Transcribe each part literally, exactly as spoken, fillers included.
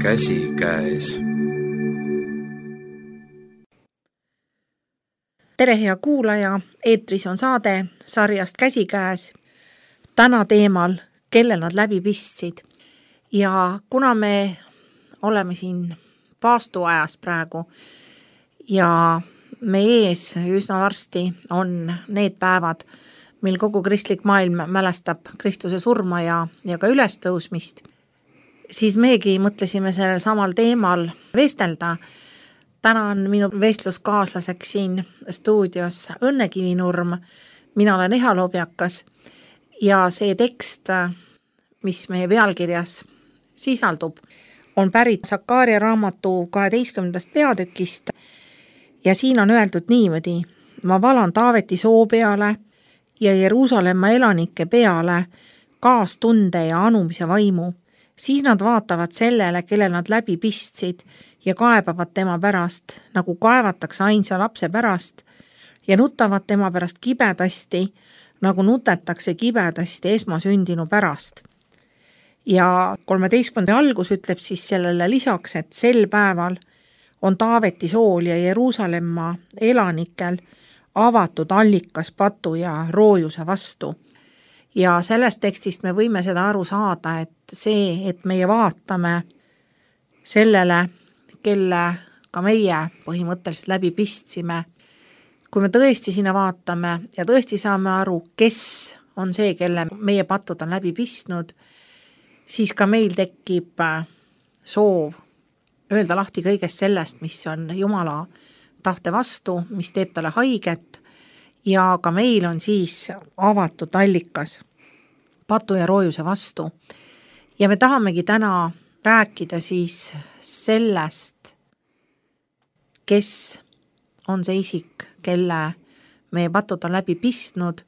käsikäes. Tere hea kuulaja, eetris on saade sarjast Käsikäes. Täna teemal, kelle nad läbi pistsid. Ja kuna me oleme siin paastuajas praegu ja me ees üsna varsti on need päevad, mil kogu kristlik maailm mälestab Kristuse surma ja, ja ka ülestõusmist, siis megi mõtlesime sellel samal teemal vestelda. Täna on minu vestluskaaslaseks siin stuudios Õnne Kivinurm, mina olen Eha Lobjakas ja see tekst, mis meie pealkirjas sisaldub, on pärit Sakaaria raamatu kaheteistkümnendast peatükist ja siin on öeldud niimoodi: ma valan Taaveti soo peale ja Jeruusalemma elanike peale kaastunde ja anumise vaimu. Siis nad vaatavad sellele, kelle nad läbi pistsid ja kaebavad tema pärast, nagu kaevatakse ainsa lapse pärast ja nutavad tema pärast kibedasti, nagu nutetakse kibedasti esmasündinu pärast. Ja kolmeteistkümnenda algus ütleb siis sellele lisaks, et sel päeval on Taaveti sool ja Jeruusalemma elanikel avatud allikas patu ja roojuse vastu. Ja sellest tekstist me võime seda aru saada, et see, et meie vaatame sellele, kelle ka meie põhimõtteliselt läbi pistsime, kui me tõesti sinna vaatame ja tõesti saame aru, kes on see, kelle meie patud on läbi pistnud, siis ka meil tekib soov öelda lahti kõigest sellest, mis on Jumala tahte vastu, mis teeb talle haiget, ja ka meil on siis avatud allikas patu ja roojuse vastu. Ja me tahamegi täna rääkida siis sellest, kes on see isik, kelle meie patud on läbi pistnud.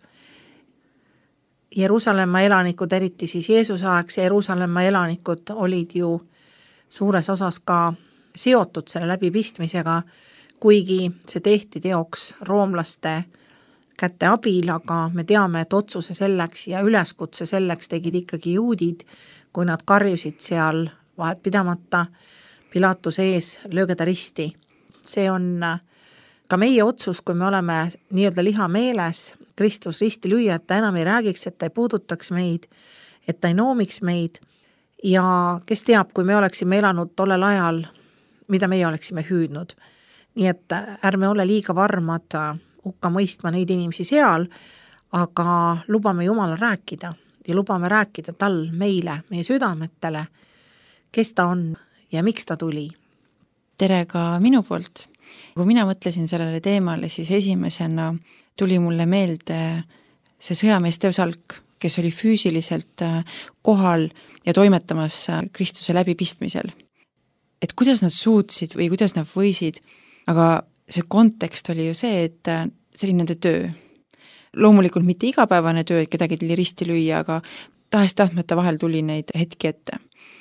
Jeruusalemma elanikud, eriti siis Jeesuse aegse Jeruusalemma elanikud olid ju suures osas ka seotud selle läbi pistmisega, kuigi see tehti teoks roomlaste kätte abil, aga me teame, et otsuse selleks ja üleskutse selleks tegid ikkagi juudid, kui nad karjusid seal vahet pidamata Pilatuse ees lööge ta risti. See on ka meie otsus, kui me oleme nii-öelda liha meeles Kristus risti lüüa, et ta enam ei räägiks, et ta ei puudutaks meid, et ta ei noomiks meid. Ja kes teab, kui me oleksime elanud tollel ajal, mida meie oleksime hüüdnud. Nii et ärme ole liiga varmad hukka mõistma neid inimesi seal, aga lubame Jumalal rääkida ja lubame rääkida tal meile, meie südametele, kes ta on ja miks ta tuli. Tere ka minu poolt. Kui mina mõtlesin sellele teemale, siis esimesena tuli mulle meelde see sõjamees Teo Salk, kes oli füüsiliselt kohal ja toimetamas Kristuse läbipistmisel. Et kuidas nad suutsid või kuidas nad võisid, aga see kontekst oli ju see, et see oli nende töö. Loomulikult mitte igapäevane töö, et kedagi tuli risti lüüa, aga tahest tahtmata vahel tuli neid hetki ette.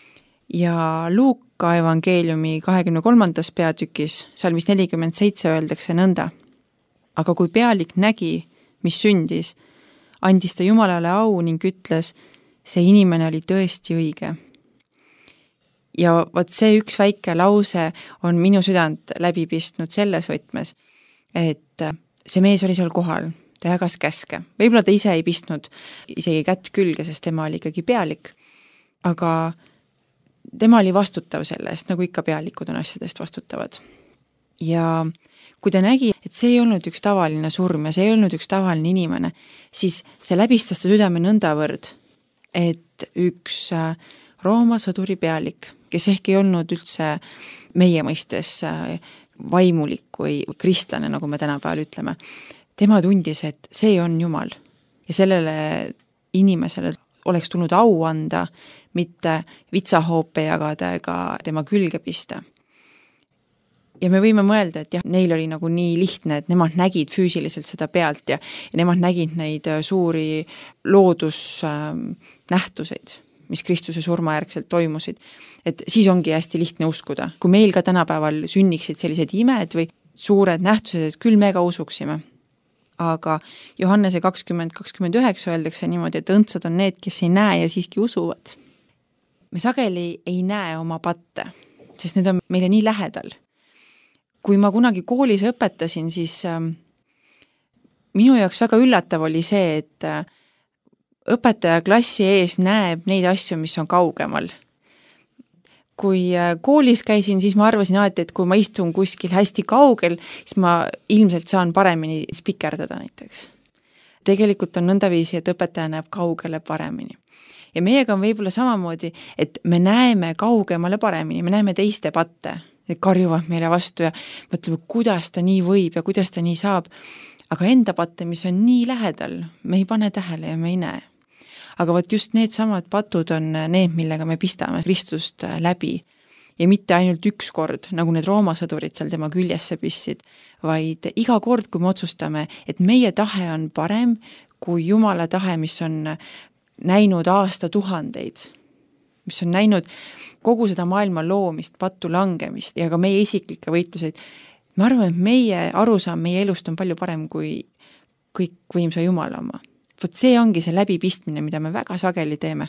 Ja Luuka evangeeliumi kahekümne kolmandas peatükis, salmis nelikümmend seitse öeldakse nõnda. Aga kui pealik nägi, mis sündis, andis ta Jumalale au ning ütles, see inimene oli tõesti õige. Ja võt see üks väike lause on minu südant läbi pistnud selles võtmes, et see mees oli seal kohal, ta jagas käske. Võib-olla ta ise ei pistnud isegi kätt külge, sest tema oli ikkagi pealik, aga tema oli vastutav sellest, nagu ikka pealikud on asjadest vastutavad. Ja kui ta nägi, et see ei olnud üks tavaline surm ja see ei olnud üks tavaline inimene, siis see läbistas ta südame nõndavõrd, et üks Rooma sõduri pealik, kes ehk ei olnud üldse meie mõistes vaimulik või kristlane, nagu me tänapäeval ütleme. Tema tundis, et see on Jumal ja sellele inimesele oleks tulnud au anda, mitte vitsahoope jagada ega tema külge pista. Ja me võime mõelda, et jah, neil oli nagu nii lihtne, et nemad nägid füüsiliselt seda pealt ja, ja nemad nägid neid suuri loodusnähtuseid, mis Kristuse surmajärgselt toimusid. Et siis ongi hästi lihtne uskuda. Kui meil ka tänapäeval sünniksid sellised imed või suured nähtused, et küll me ka usuksime. Aga Johannese kakskümmend kakskümmend üheksa öeldakse niimoodi, et õndsad on need, kes ei näe ja siiski usuvad. me sageli ei näe oma patte, sest need on meile nii lähedal. Kui ma kunagi koolis õpetasin, siis äh, minu jaoks väga üllatav oli see, et äh, õpetaja klassi ees näeb neid asju, mis on kaugemal. Kui äh, koolis käisin, siis ma arvasin alati, et kui ma istun kuskil hästi kaugel, siis ma ilmselt saan paremini spikerdada näiteks. Tegelikult on nõndaviisi, et õpetaja näeb kaugele paremini. Ja meiega on võib-olla samamoodi, et me näeme kaugemale paremini, me näeme teiste patte, et karjuvad meile vastu ja mõtleme, kuidas ta nii võib ja kuidas ta nii saab. Aga enda patte, mis on nii lähedal, me ei pane tähele ja me ei näe. Aga võt just need samad patud on need, millega me pistame Kristust läbi. Ja mitte ainult üks kord, nagu need Rooma sõdurid seal tema küljesse pistsid, vaid iga kord, kui me otsustame, et meie tahe on parem kui Jumala tahe, mis on näinud aasta tuhandeid, mis on näinud kogu seda maailma loomist, pattu langemist ja ka meie isiklikke võitluseid. Ma arvan, et meie arusaam meie elust on palju parem kui kõik võimsa Jumala oma. Vot see ongi see läbipistmine, mida me väga sageli teeme.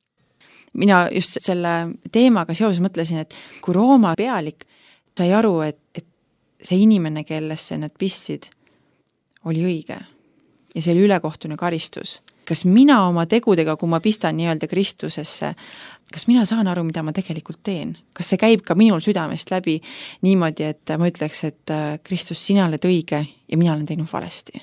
Mina just selle teemaga seoses mõtlesin, et kui Rooma pealik sai aru, et, et see inimene, kellesse nad pistsid, oli õige ja see oli ülekohtune karistus. Kas mina oma tegudega, kui ma pistan nii-öelda Kristusesse, kas mina saan aru, mida ma tegelikult teen? Kas see käib ka minul südamest läbi niimoodi, et ma ütleks, et Kristus, sina oled õige ja mina olen teinud valesti?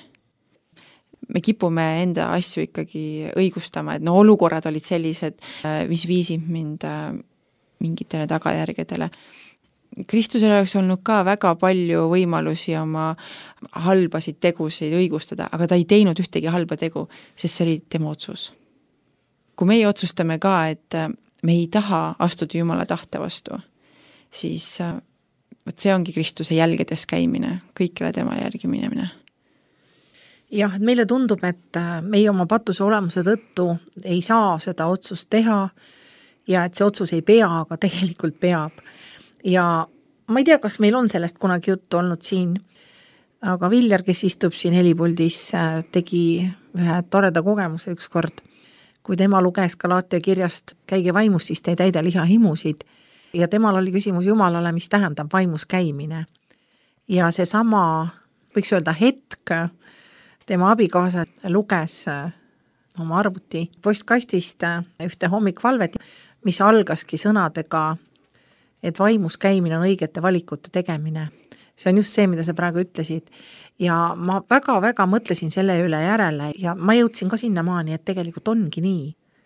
Me kipume enda asju ikkagi õigustama, et no olukorrad olid sellised, mis viisid mind mingitele tagajärgedele. Kristusel oleks olnud ka väga palju võimalusi oma halbasid tegusid õigustada, aga ta ei teinud ühtegi halba tegu, sest see oli tema otsus. Kui meie otsustame ka, et me ei taha astuda Jumala tahte vastu, siis see ongi Kristuse jälgedes käimine, kõikile tema järgi minemine. Jah, et meile tundub, et meie oma patuse olemuse tõttu ei saa seda otsust teha ja et see otsus ei pea, aga tegelikult peab. Ja ma ei tea, kas meil on sellest kunagi juttu olnud siin, aga Viljar, kes istub siin helipuldis, tegi ühe toreda kogemuse üks kord, kui tema luges Galaatia kirjast käige vaimus, siis te ei täida liha himusid ja temal oli küsimus Jumalale, mis tähendab vaimus käimine. Ja see sama, võiks öelda hetk, tema abikaasa luges oma arvuti postkastist ühte hommikvalvet, mis algaski sõnadega, et vaimus käimine on õigete valikute tegemine. See on just see, mida sa praegu ütlesid. Ja ma väga-väga mõtlesin selle üle järele ja ma jõudsin ka sinnamaani, et tegelikult ongi nii.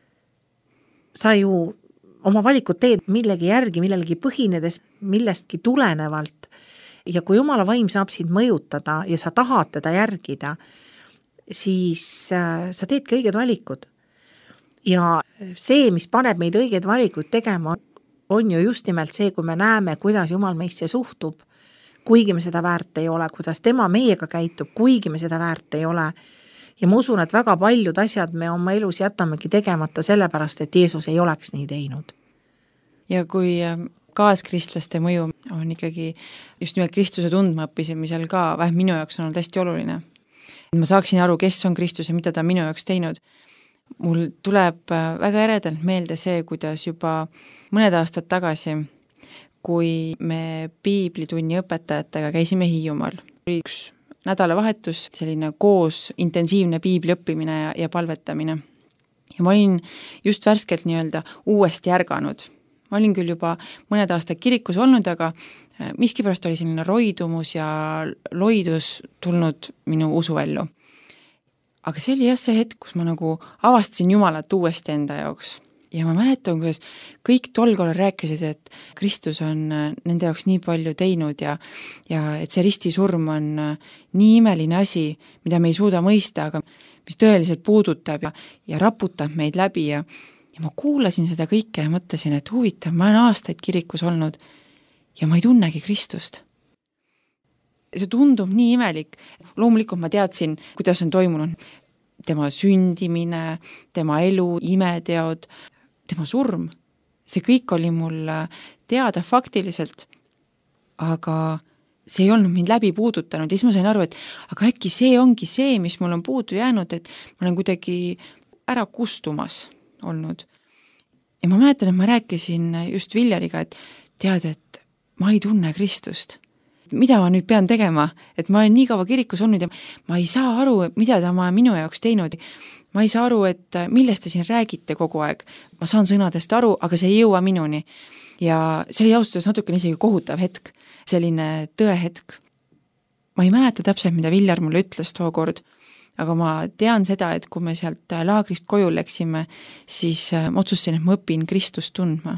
Sa ju oma valikut teed millegi järgi, millelegi põhinedes, millestki tulenevalt. Ja kui Jumala vaim saab sind mõjutada ja sa tahad teda järgida, siis sa teedki õiged valikud. Ja see, mis paneb meid õiged valikud tegema, on ju just nimelt see, kui me näeme, kuidas Jumal meisse suhtub, kuigi me seda väärt ei ole, kuidas tema meiega käitub, kuigi me seda väärt ei ole. Ja ma usun, et väga paljud asjad me oma elus jätamegi tegemata sellepärast, et Jeesus ei oleks nii teinud. Ja kui kaaskristlaste mõju on ikkagi just nimelt Kristuse tundmaõppimisel ka, vähem minu jaoks on olnud hästi oluline. Ma saaksin aru, kes on Kristus ja mida ta minu jaoks teinud. Mul tuleb väga eredalt meelde see, kuidas juba mõned aastad tagasi, kui me piiblitunni õpetajatega käisime Hiiumaal. Oli üks nädalavahetus, selline koos intensiivne piibli õppimine ja, ja palvetamine. Ja ma olin just värskelt nii-öelda uuesti ärganud. Ma olin küll juba mõned aastad kirikus olnud, aga miskipärast oli selline roidumus ja loidus tulnud minu usuellu. Aga see oli jah see hetk, kus ma nagu avastasin Jumalat uuesti enda jaoks. Ja ma mäletan, kuidas kõik tol korral rääkisid, et Kristus on nende jaoks nii palju teinud ja, ja et see ristisurm on nii imeline asi, mida me ei suuda mõista, aga mis tõeliselt puudutab ja, ja raputab meid läbi. Ja, ja ma kuulasin seda kõike ja mõtlesin, et huvitav, ma olen aastaid kirikus olnud ja ma ei tunnegi Kristust. See tundub nii imelik. Loomulikult ma teadsin, kuidas on toimunud tema sündimine, tema elu, imeteod, tema surm. See kõik oli mul teada faktiliselt, aga see ei olnud mind läbi puudutanud. Ja siis ma sain aru, et aga äkki see ongi see, mis mul on puudu jäänud, et ma olen kuidagi ära kustumas olnud. ja ma mäletan, et ma rääkisin just Viljariga, et tead, et ma ei tunne Kristust. Mida ma nüüd pean tegema, et ma olen nii kaua kirikus olnud ja ma ei saa aru, mida ta ma minu jaoks teinud. Ma ei saa aru, et millest te siin räägite kogu aeg. Ma saan sõnadest aru, aga see ei jõua minuni. Ja see oli ausalt natukene isegi kohutav hetk, selline tõehetk. Ma ei mäleta täpselt, mida Viljar mulle ütles tookord, aga ma tean seda, et kui me sealt laagrist koju läksime, siis ma otsustasin, et ma õpin Kristust tundma.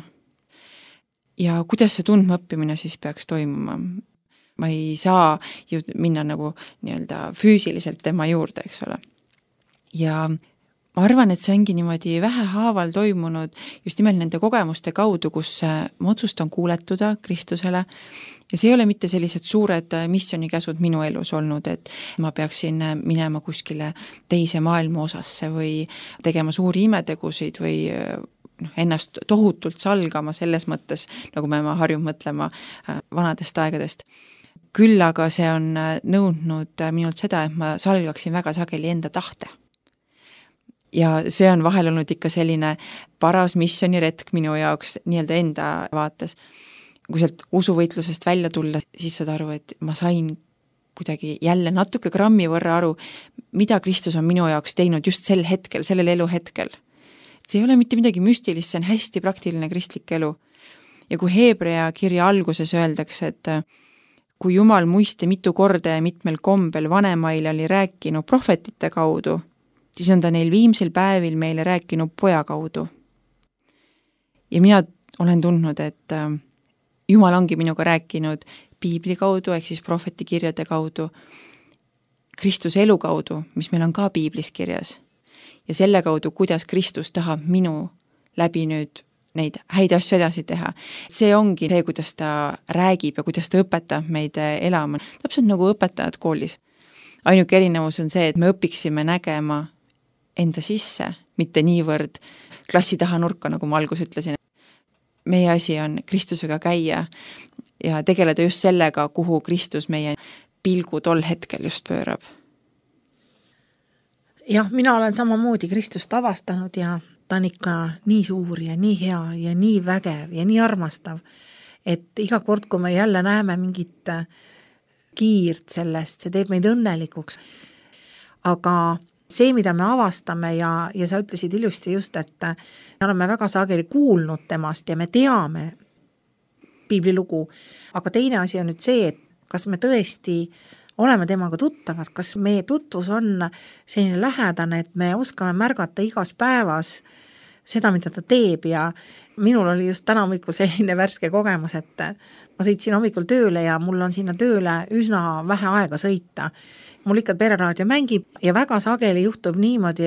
Ja kuidas see tundma õppimine siis peaks toimuma? Ma ei saa ju minna nagu nii-öelda füüsiliselt tema juurde, eks ole. Ja ma arvan, et see ongi niimoodi vähehaaval toimunud just nimelt nende kogemuste kaudu, kus ma otsustan kuuletuda Kristusele ja see ei ole mitte sellised suured missioonikäsud minu elus olnud, et ma peaksin minema kuskile teise maailma osasse või tegema suuri imetegusid või noh, ennast tohutult salgama selles mõttes, nagu me harjume mõtlema vanadest aegadest. Küll aga see on nõudnud minult seda, et ma salgaksin väga sageli enda tahte. Ja see on vahel olnud ikka selline paras missioniretk minu jaoks nii-öelda enda vaates. Kui sealt usuvõitlusest välja tulla, siis saad aru, et ma sain kuidagi jälle natuke grammi võrra aru, mida Kristus on minu jaoks teinud just sel hetkel, sellel elu hetkel. See ei ole mitte midagi müstilist, see on hästi praktiline kristlik elu. Ja kui Heebrea kirja alguses öeldakse, et kui Jumal muiste mitu korda ja mitmel kombel vanemaile oli rääkinud prohvetite kaudu, siis on ta neil viimsel päevil meile rääkinud poja kaudu. Ja mina olen tundnud, et Jumal ongi minuga rääkinud piibli kaudu, ehk siis prohvetikirjade kaudu, Kristuse elu kaudu, mis meil on ka piiblis kirjas. Ja selle kaudu, kuidas Kristus tahab minu läbi nüüd neid häid asju edasi teha. See ongi see, kuidas ta räägib ja kuidas ta õpetab meid elama. Täpselt nagu õpetajad koolis. Ainuke erinevus on see, et me õpiksime nägema enda sisse, mitte niivõrd klassi taha nurka, nagu ma algus ütlesin. Meie asi on Kristusega käia ja tegeleda just sellega, kuhu Kristus meie pilgu tol hetkel just pöörab. Jah, mina olen samamoodi Kristust avastanud ja ta on ikka nii suur ja nii hea ja nii vägev ja nii armastav, et iga kord, kui me jälle näeme mingit kiirt sellest, see teeb meid õnnelikuks. Aga see, mida me avastame ja, ja sa ütlesid ilusti just, et me oleme väga sageli kuulnud temast ja me teame piiblilugu, aga teine asi on nüüd see, et kas me tõesti oleme temaga tuttavad, kas meie tutvus on selline lähedane, et me oskame märgata igas päevas seda, mida ta teeb ja minul oli just täna hommikul selline värske kogemus, et ma sõitsin hommikul tööle ja mul on sinna tööle üsna vähe aega sõita. Mul ikka pereraadio mängib ja väga sageli juhtub niimoodi,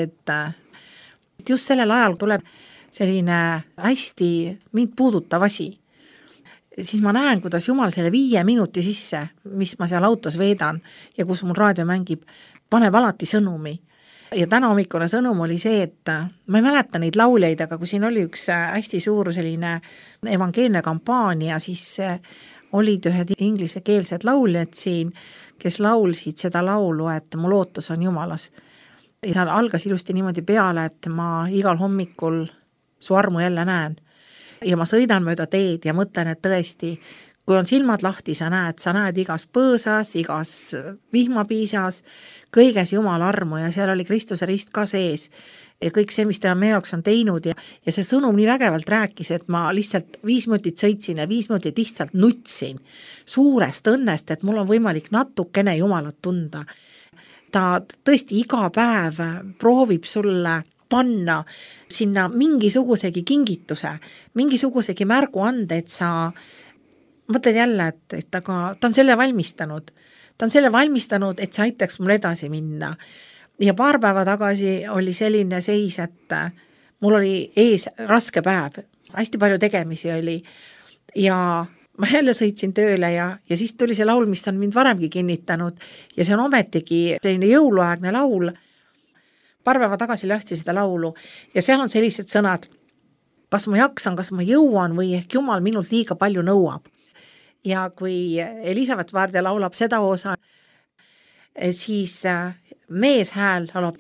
et just sellel ajal tuleb selline hästi mind puudutav asi. Siis ma näen, kuidas Jumal selle viie minuti sisse, mis ma seal autos veedan ja kus mul raadio mängib, paneb alati sõnumi. Ja täna hommikune sõnum oli see, et ma ei mäleta neid lauljaid, aga kui siin oli üks hästi suur selline evangeelne kampaania, siis olid ühed inglisekeelsed lauljad siin, kes laulsid seda laulu, et mu lootus on Jumalas. Ja seal algas ilusti niimoodi peale, et ma igal hommikul su armu jälle näen. Ja ma sõidan mööda teed ja mõtlen, et tõesti, kui on silmad lahti, sa näed, sa näed igas põõsas, igas vihmapiisas, kõiges Jumala armu ja seal oli Kristuse rist ka sees. Ja kõik see, mis ta meie jaoks on teinud ja, ja see sõnum nii vägevalt rääkis, et ma lihtsalt viis minutit sõitsin ja viis minutit lihtsalt nutsin suurest õnnest, et mul on võimalik natukene Jumalat tunda. Ta tõesti iga päev proovib sulle panna sinna mingisugusegi kingituse, mingisugusegi märgu ande, et sa mõtled jälle, et, et aga ta on selle valmistanud. Ta on selle valmistanud, et see aitaks mul edasi minna. Ja paar päeva tagasi oli selline seis, et mul oli ees raske päev. Hästi palju tegemisi oli. Ja ma jälle sõitsin tööle ja, ja siis tuli see laul, mis on mind varemgi kinnitanud. Ja see on ometigi selline jõuluaegne laul. Paar päeva tagasi lasti seda laulu ja seal on sellised sõnad, kas ma jaksan, kas ma jõuan või ehk Jumal minult liiga palju nõuab. Ja kui Elisabeth Vaarde laulab seda osa, siis mees hääl laulab,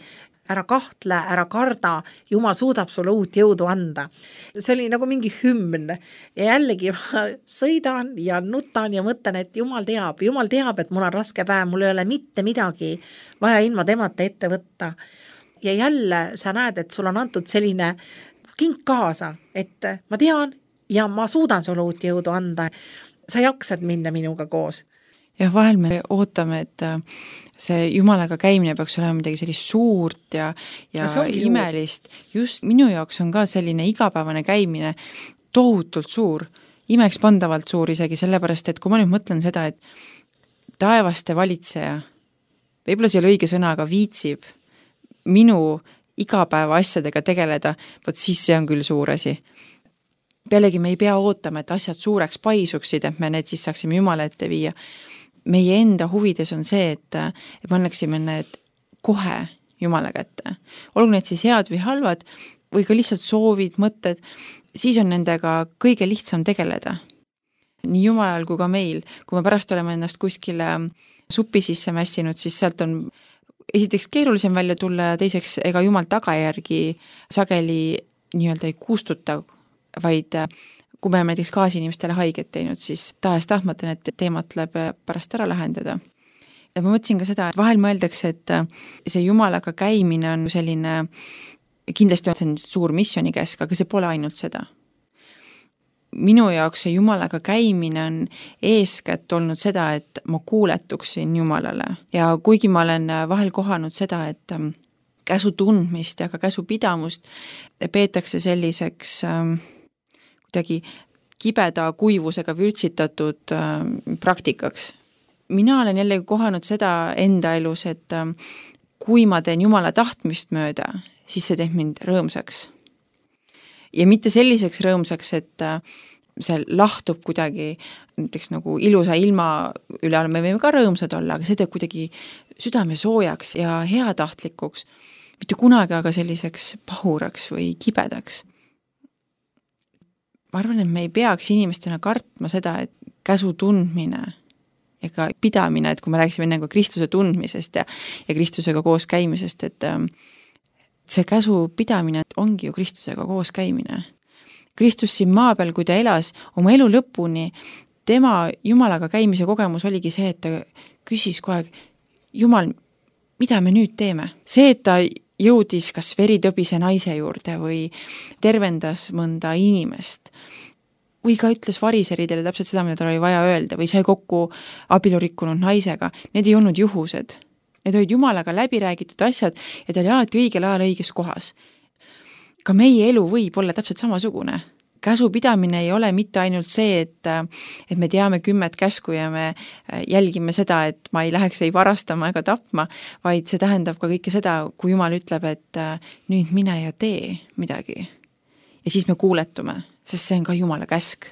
ära kahtle, ära karda, Jumal suudab sulle uut jõudu anda. See oli nagu mingi hümn ja jällegi ma sõidan ja nutan ja mõtlen, et Jumal teab, Jumal teab, et mul on raske päev, mul ei ole mitte midagi vaja ilma temata ette võtta. Ja jälle sa näed, et sul on antud selline kink kaasa, et ma tean ja ma suudan sulle uut jõudu anda. Sa jaksad minna minuga koos. Ja vahel me ootame, et see Jumalaga käimine peaks olema midagi sellist suurt ja, ja imelist. Suur. Just minu jaoks on ka selline igapäevane käimine tohutult suur, imekspandavalt suur isegi sellepärast, et kui ma nüüd mõtlen seda, et taevaste valitseja, võib-olla see ei ole õige sõna, aga viitsib minu igapäeva asjadega tegeleda, võt siis see on küll suur asi. Pealegi me ei pea ootama, et asjad suureks paisuksid, et me need siis saaksime Jumala ette viia. Meie enda huvides on see, et, et me annaksime need kohe Jumala kätte. Olgu need siis head või halvad või ka lihtsalt soovid, mõtted, siis on nendega kõige lihtsam tegeleda. Nii Jumalal kui ka meil. Kui me pärast oleme ennast kuskile suppi sisse mässinud, siis sealt on esiteks keerulisem välja tulla ja teiseks ega Jumal tagajärgi sageli nii-öelda ei kustuta, vaid kui me näiteks kaasinimestele haiget teinud, siis tahes tahtmata need teemad tuleb pärast ära lahendada. Ja ma mõtlesin ka seda, et vahel mõeldakse, et see Jumalaga käimine on selline, kindlasti on see suur missionikäsk, aga see pole ainult seda. Minu jaoks see Jumalaga käimine on eeskätt olnud seda, et ma kuuletuksin Jumalale. Ja kuigi ma olen vahel kohanud seda, et käsu tundmist ja ka käsu pidamust peetakse selliseks kuidagi kibeda kuivusega vürtsitatud äh, praktikaks. Mina olen jälle kohanud seda enda elus, et äh, kui ma teen Jumala tahtmist mööda, siis see teeb mind rõõmsaks. Ja mitte selliseks rõõmsaks, et äh, see lahtub kuidagi näiteks nagu ilusa ilma üle, me võime ka rõõmsad olla, aga see teeb kuidagi südame soojaks ja heatahtlikuks. Mitte kunagi aga selliseks pahuraks või kibedaks. Ma arvan, et me ei peaks inimestena kartma seda, et käsu tundmine ja ka pidamine, et kui me rääksime enne ka Kristuse tundmisest ja, ja Kristusega koos käimisest, et see käsu pidamine ongi ju Kristusega koos käimine. Kristus siin maa peal, kui ta elas oma elu lõpuni, tema Jumalaga käimise kogemus oligi see, et ta küsis kogu aeg, Jumal, mida me nüüd teeme? See, et ta jõudis kas veritõbise naise juurde või tervendas mõnda inimest või ka ütles variseridele täpselt seda, mida tal oli vaja öelda või sai kokku abielurikkunud naisega. Need ei olnud juhused. Need olid Jumalaga läbi räägitud asjad ja ta oli alati õigel ajal õiges kohas. Ka meie elu võib olla täpselt samasugune. Käsu pidamine ei ole mitte ainult see, et, et me teame kümmet käsku ja me jälgime seda, et ma ei läheks ei varastama ega tapma, vaid see tähendab ka kõike seda, kui Jumal ütleb, et nüüd mine ja tee midagi. Ja siis me kuuletume, sest see on ka Jumala käsk.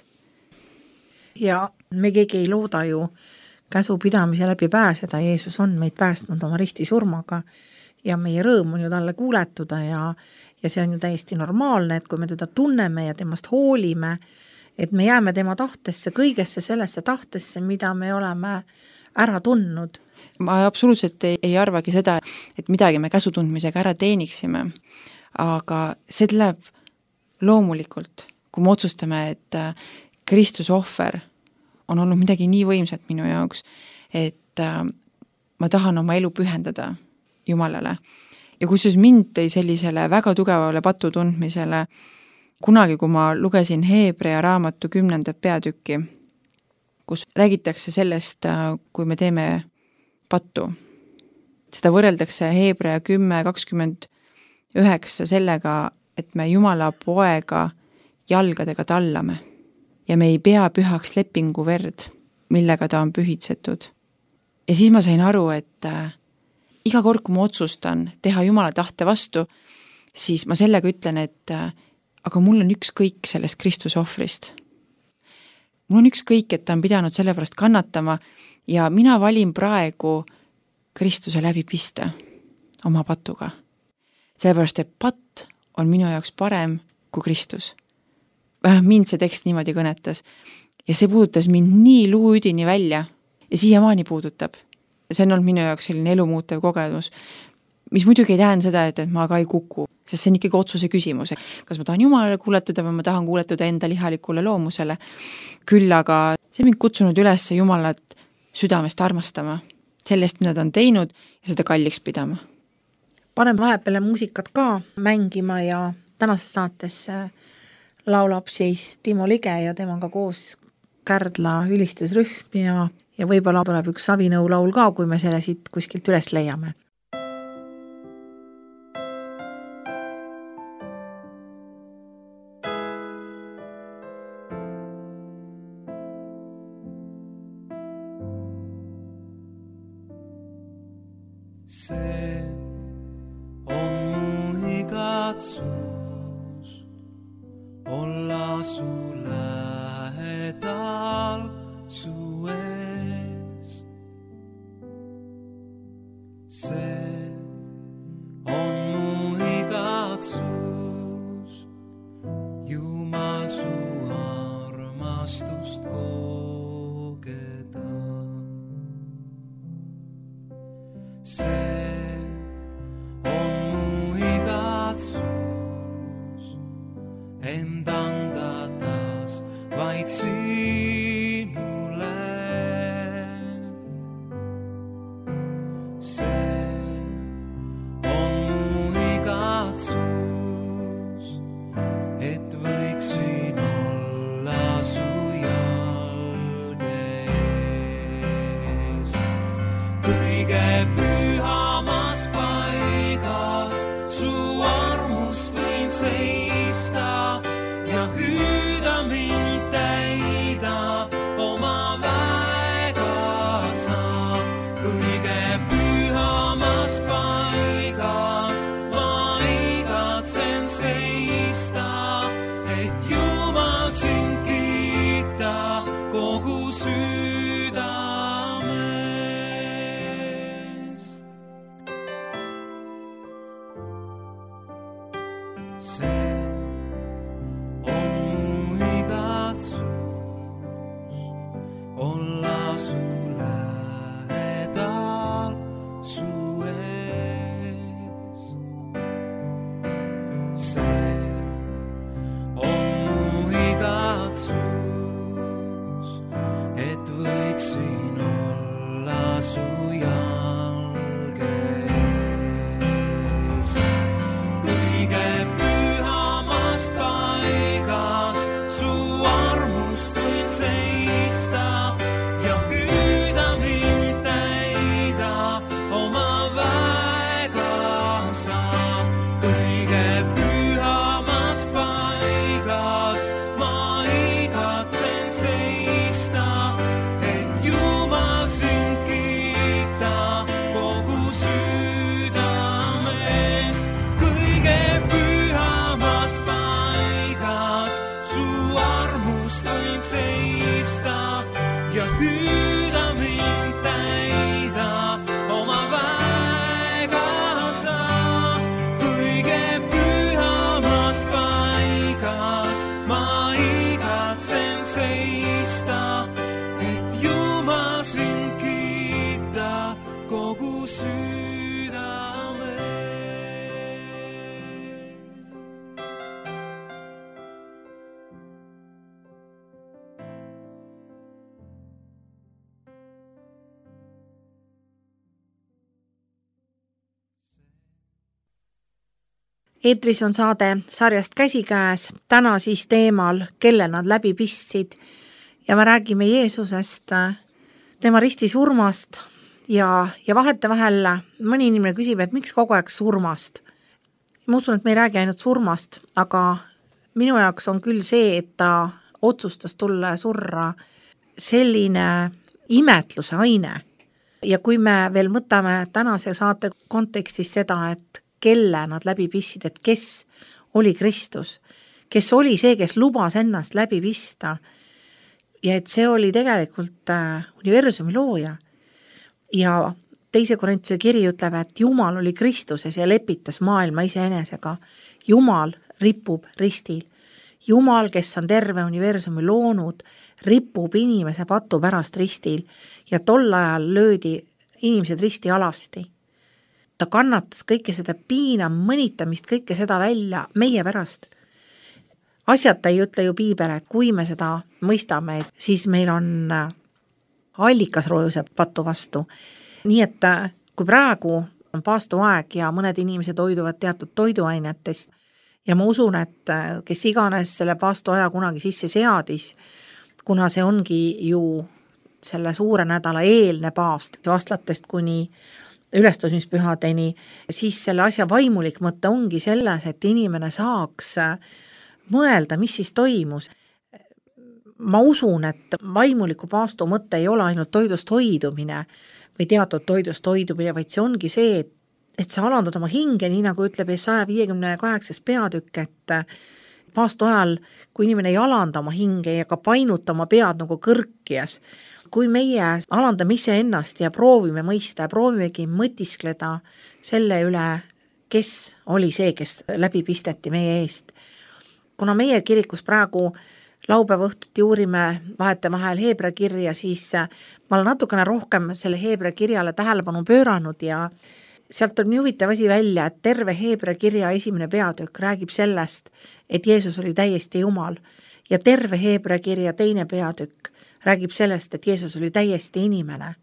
Ja me keegi ei looda ju käsu pidamise läbi pääseda. Jeesus on meid päästnud oma ristisurmaga ja meie rõõm on ju talle kuuletuda ja Ja see on ju täiesti normaalne, et kui me teda tunneme ja temast hoolime, et me jääme tema tahtesse, kõigesse sellesse tahtesse, mida me oleme ära tundnud. Ma absoluutselt ei, ei arvagi seda, et midagi me käsutundmisega ära teeniksime, aga see tuleb loomulikult, kui me otsustame, et Kristuse ohver on olnud midagi nii võimsat minu jaoks, et ma tahan oma elu pühendada Jumalale. Ja kusjuures mind tõi sellisele väga tugevale patu tundmisele kunagi, kui ma lugesin Heebrea raamatu kümnendat peatükki, kus räägitakse sellest, kui me teeme pattu. Seda võrreldakse Heebrea kümme kakskümmend üheksa sellega, et me Jumala poega jalgadega tallame ja me ei pea pühaks lepingu verd, millega ta on pühitsetud. Ja siis ma sain aru, et iga kord, kui ma otsustan teha Jumala tahte vastu, siis ma sellega ütlen, et aga mul on ükskõik sellest Kristuse ohvrist. Mul on ükskõik, et ta on pidanud selle pärast kannatama ja mina valin praegu Kristuse läbi pista oma patuga. Sellepärast, et patt on minu jaoks parem kui Kristus. Vähemalt mind see tekst niimoodi kõnetas ja see puudutas mind nii luuüdini välja ja siiamaani puudutab. See on olnud minu jaoks selline elumuutev kogemus. mis muidugi ei tähenda seda, et, et ma ka ei kuku, sest see on ikkagi otsuse küsimus. Kas ma tahan Jumalale kuuletuda või ma tahan kuuletuda enda lihalikule loomusele. Küll aga see mind kutsunud üles Jumalat südamest armastama, sellest, mida ta on teinud ja seda kalliks pidama. Panen vahepeale muusikat ka mängima ja tänases saates laulab siis Timo Lige ja temaga koos Kärdla ülistusrühm ja, ja võib-olla tuleb üks Savinõu laul ka, kui me selle siit kuskilt üles leiame. See on mu igatsus olla su lähedal su ees. See on mu igatsus Jumal su armastust kogeda. See on mu igatsus end anda taas vaid sinule. See on mu igatsus, et võiksin olla su jalge ees. Kõige pühamas paigas su armust võin seista ja hüüda mind täida oma väega sa. Kõige pühamas paigas ma igatsen seista, et Jumal sind kiita kogu südamest. See on mu igatsus olla su lähedal su ees. See on mu igatsus, et võiksin olla su jalge ees. Kõige pühamas paigas su armust võin seista ja hüüda mind täida oma väega sa. Kõige pühamas paigas ma igatsen seista, et Jumal sind kiita kogu südamest. Kõige pühamas paigas su armust võin seista ja hüüda mind täida oma väega sa. Kõige pühamas paigas ma igatsen seista, et Jumal sind kiita kogu südamest. Eetris on saade sarjast Käsikäes, täna siis teemal, kelle nad läbi pistsid ja me räägime Jeesusest, tema ristisurmast ja, ja vahetevahel mõni inimene küsib, et miks kogu aeg surmast. Ma usun, et me ei räägi ainult surmast, aga minu jaoks on küll see, et ta otsustas tulla ja surra selline imetluse aine. Ja kui me veel mõtleme tänase saate kontekstis seda, et kelle nad läbi pissid, et kes oli Kristus, kes oli see, kes lubas ennast läbi pista ja et see oli tegelikult universumi looja. Ja teise Korintuse kiri ütleb, et Jumal oli Kristuses ja lepitas maailma iseenesega. Jumal ripub ristil. Jumal, kes on terve universumi loonud, ripub inimese patu pärast ristil ja tol ajal löödi inimesed risti alasti. ta kannatas kõike seda piina, mõnitamist, kõike seda välja meie pärast. Asjata ei ütle ju piibel, et kui me seda mõistame, siis meil on allikas roojuse patu vastu. Nii et kui praegu on paastuaeg ja mõned inimesed hoiduvad teatud toiduainetest ja ma usun, et kes iganes selle paastuaja kunagi sisse seadis, kuna see ongi ju selle suure nädala eelne paast, vastlatest kuni ülestõusmispühadeni, siis selle asja vaimulik mõte ongi selles, et inimene saaks mõelda, mis siis toimus. Ma usun, et vaimuliku paastu mõte ei ole ainult toidust hoidumine või teatud toidust hoidumine, vaid see ongi see, et, et sa alandad oma hinge, nii nagu ütleb saja viiekümne kaheksas peatükk, et paastu ajal, kui inimene ei alanda oma hinge ja ka painuta oma pead nagu kõrkjas, kui meie alandame ise ennast ja proovime mõista ja proovimegi mõtiskleda selle üle, kes oli see, kes läbi pisteti meie eest. Kuna meie kirikus praegu laupäeva õhtuti uurime vahete vahel Heebra kirja, siis ma olen natukene rohkem selle Heebra kirjale tähelepanu pööranud ja sealt on nii huvitav asi välja, et terve Heebra kirja esimene peatükk räägib sellest, et Jeesus oli täiesti Jumal ja terve Heebra kirja teine peatükk räägib sellest, et Jeesus oli täiesti inimene.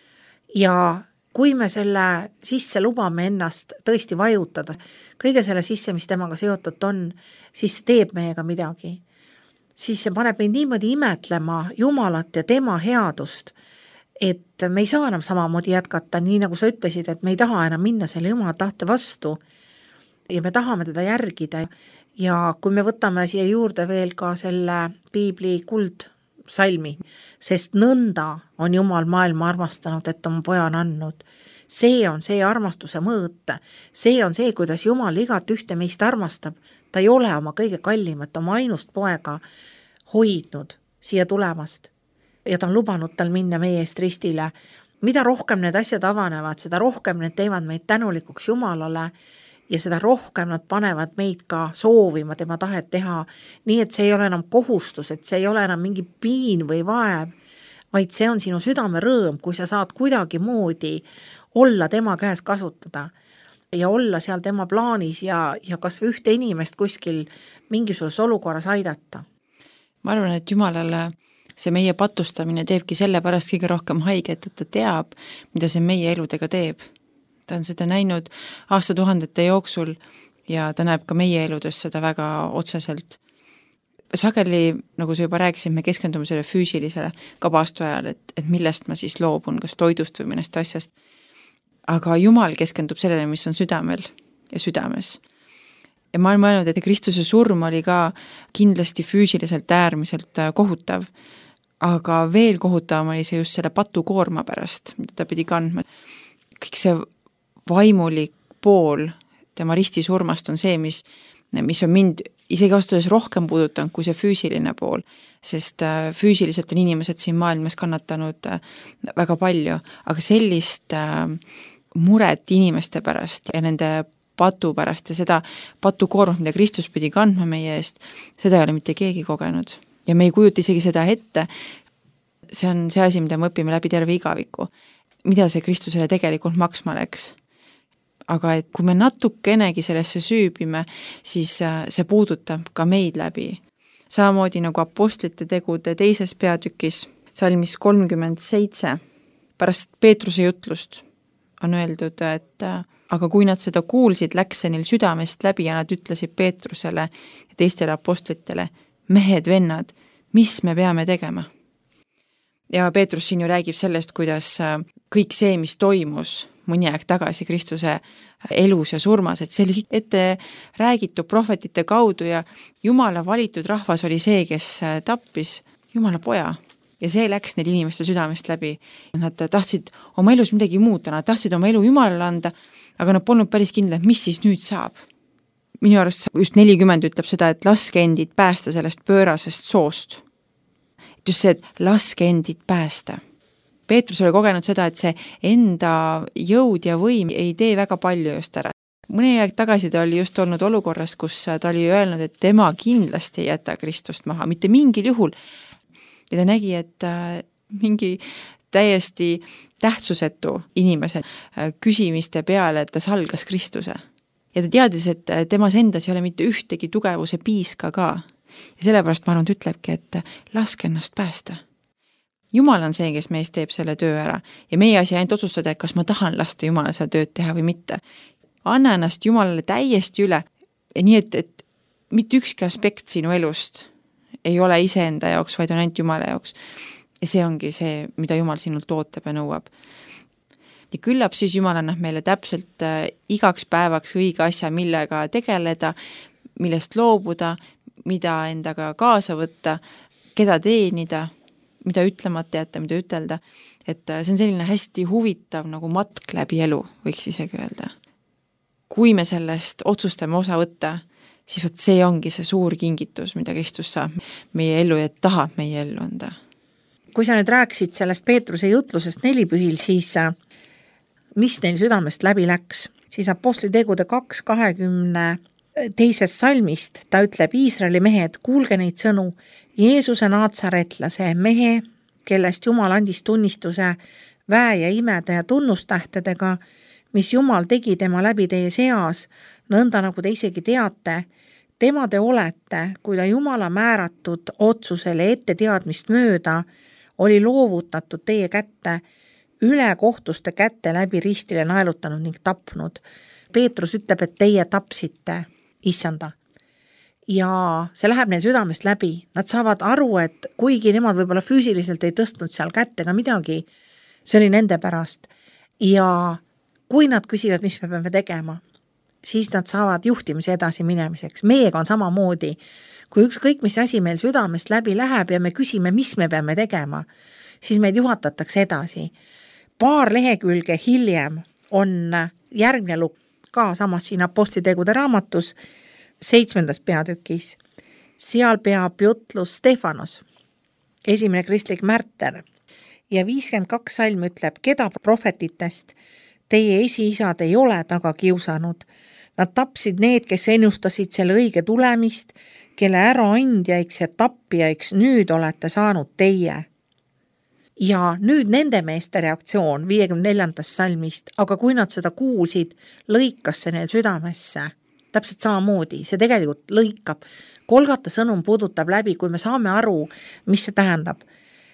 Ja kui me selle sisse lubame ennast tõesti vajutada, kõige selle sisse, mis temaga seotud on, siis see teeb meiega midagi. Siis see paneb meid niimoodi imetlema Jumalat ja tema headust, et me ei saa enam samamoodi jätkata, nii nagu sa ütlesid, et me ei taha enam minna selle Jumala tahte vastu ja me tahame teda järgida. Ja kui me võtame siia juurde veel ka selle piibli kuldsalmi, sest nõnda on Jumal maailma armastanud, et oma poja on andnud. See on see armastuse mõõt, see on see, kuidas Jumal igat ühte meist armastab. Ta ei ole oma kõige kallimat, oma ainust poega hoidnud siia tulemast ja ta on lubanud tal minna meie eest ristile. Mida rohkem need asjad avanevad, seda rohkem need teevad meid tänulikuks Jumalale ja seda rohkem nad panevad meid ka soovima tema tahet teha, nii et see ei ole enam kohustus, et see ei ole enam mingi piin või vaev, vaid see on sinu südame rõõm, kui sa saad kuidagi moodi olla tema käes kasutada ja olla seal tema plaanis ja, ja kas või ühte inimest kuskil mingisuguses olukorras aidata. Ma arvan, et Jumalale see meie patustamine teebki selle pärast kõige rohkem haiget, et ta teab, mida see meie eludega teeb. Ta on seda näinud aastatuhandete jooksul ja ta näeb ka meie eludes seda väga otseselt. Sageli, nagu sa juba rääkisid, me keskendume selle füüsilisele ka paastu ajal, et, et millest ma siis loobun, kas toidust või mõnest asjast. Aga Jumal keskendub sellele, mis on südamel ja südames. Ja ma olen mõelnud, et Kristuse surm oli ka kindlasti füüsiliselt äärmiselt kohutav, aga veel kohutavam oli see just selle patukoorma pärast, mida ta pidi kandma. Kõik see vaimulik pool tema risti surmast on see, mis, mis on mind isegi vastades rohkem puudutanud kui see füüsiline pool, sest füüsiliselt on inimesed siin maailmas kannatanud väga palju, aga sellist muret inimeste pärast ja nende patu pärast ja seda patukoormat, mida Kristus pidi kandma meie eest, seda ei ole mitte keegi kogenud. Ja me ei kujuta isegi seda ette. See on see asi, mida me õpime läbi terve igaviku. Mida see Kristusele tegelikult maksma läks. Aga et kui me natukenegi sellesse süübime, siis see puudutab ka meid läbi. Samamoodi nagu apostlite tegude teises peatükis, salmis kolmkümmend seitse, pärast Peetruse jutlust on öeldud, et aga kui nad seda kuulsid, läks see neil südamest läbi ja nad ütlesid Peetrusele ja teistele apostlitele, mehed, vennad, mis me peame tegema? Ja Peetrus siin ju räägib sellest, kuidas kõik see, mis toimus mõni aeg tagasi Kristuse elus ja surmas, et see oli ette räägitud prohvetite kaudu ja Jumala valitud rahvas oli see, kes tappis Jumala poja. Ja see läks neil inimeste südamest läbi. Nad tahtsid oma elus midagi muuta, nad tahtsid oma elu Jumalale anda, aga nad polnud päris kindlad, mis siis nüüd saab. Minu arust just nelikümmend ütleb seda, et laske endid päästa sellest pöörasest soost. Et just see, et laske endid päästa. Peetrus oli kogenud seda, et see enda jõud ja võim ei tee väga palju just ära. Mõni aeg tagasi ta oli just olnud olukorras, kus ta oli öelnud, et tema kindlasti ei jäta Kristust maha, mitte mingil juhul. Ja ta nägi, et mingi täiesti tähtsusetu inimese küsimiste peale, et ta salgas Kristuse. Ja ta teadis, et temas endas ei ole mitte ühtegi tugevuse piiska ka. Ja sellepärast ma arvan, et ütlebki, et laske ennast päästa. Jumal on see, kes mees teeb selle töö ära ja meie asi ainult otsustada, et kas ma tahan lasta Jumala seda tööd teha või mitte. Anna ennast Jumalale täiesti üle ja nii, et, et mitte ükski aspekt sinu elust ei ole iseenda jaoks, vaid on ainult Jumala jaoks. Ja see ongi see, mida Jumal sinult ootab ja nõuab. Ja küllap siis Jumal annab meile täpselt äh, igaks päevaks õige asja, millega tegeleda, millest loobuda, mida endaga kaasa võtta, keda teenida, mida ütlemata jätta, mida ütelda. Et äh, see on selline hästi huvitav nagu matk läbi elu, võiks isegi öelda. Kui me sellest otsustame osa võtta, siis võt see ongi see suur kingitus, mida Kristus saab meie ellu ja tahab meie ellu anda. Kui sa nüüd rääkisid sellest Peetruse jutlusest nelipühil, siis mis neil südamest läbi läks, siis Apostlitegude kaks kahekümne teisest salmist ta ütleb, Iisraeli mehed, kuulge neid sõnu, Jeesuse Naatsaretlase mehe, kellest Jumal andis tunnistuse väe ja imede ja tunnustähtedega, mis Jumal tegi tema läbi teie seas, nõnda nagu te isegi teate, tema te olete, kui ta Jumala määratud otsusele ette teadmist mööda, oli loovutatud teie kätte, üle kohtuste kätte läbi ristile naelutanud ning tapnud. Peetrus ütleb, et teie tapsite issanda. Ja see läheb neil südamest läbi. Nad saavad aru, et kuigi nemad võib-olla füüsiliselt ei tõstnud seal kätte ega midagi, see oli nende pärast. Ja kui nad küsivad, mis me peame tegema, siis nad saavad juhtimise edasi minemiseks. Meiega on samamoodi. Kui ükskõik mis asi meil südamest läbi läheb ja me küsime, mis me peame tegema, siis meid juhatatakse edasi. Paar lehekülge hiljem on järgmine lukk ka samas siin Apostlitegude raamatus seitsmendas peatükis. Seal peab jutlus Stefanos, esimene kristlik märter. Ja viiskümmend kaks salm ütleb, keda prohvetitest teie esiisad ei ole taga kiusanud. Nad tapsid need, kes ennustasid selle õige tulemist, kelle äraandjaiks ja tappijaiks nüüd olete saanud teie. Ja nüüd nende meeste reaktsioon viiekümne neljandast salmist, aga kui nad seda kuulsid, lõikas see neil südamesse. Täpselt samamoodi, see tegelikult lõikab. Kolgata sõnum puudutab läbi, kui me saame aru, mis see tähendab.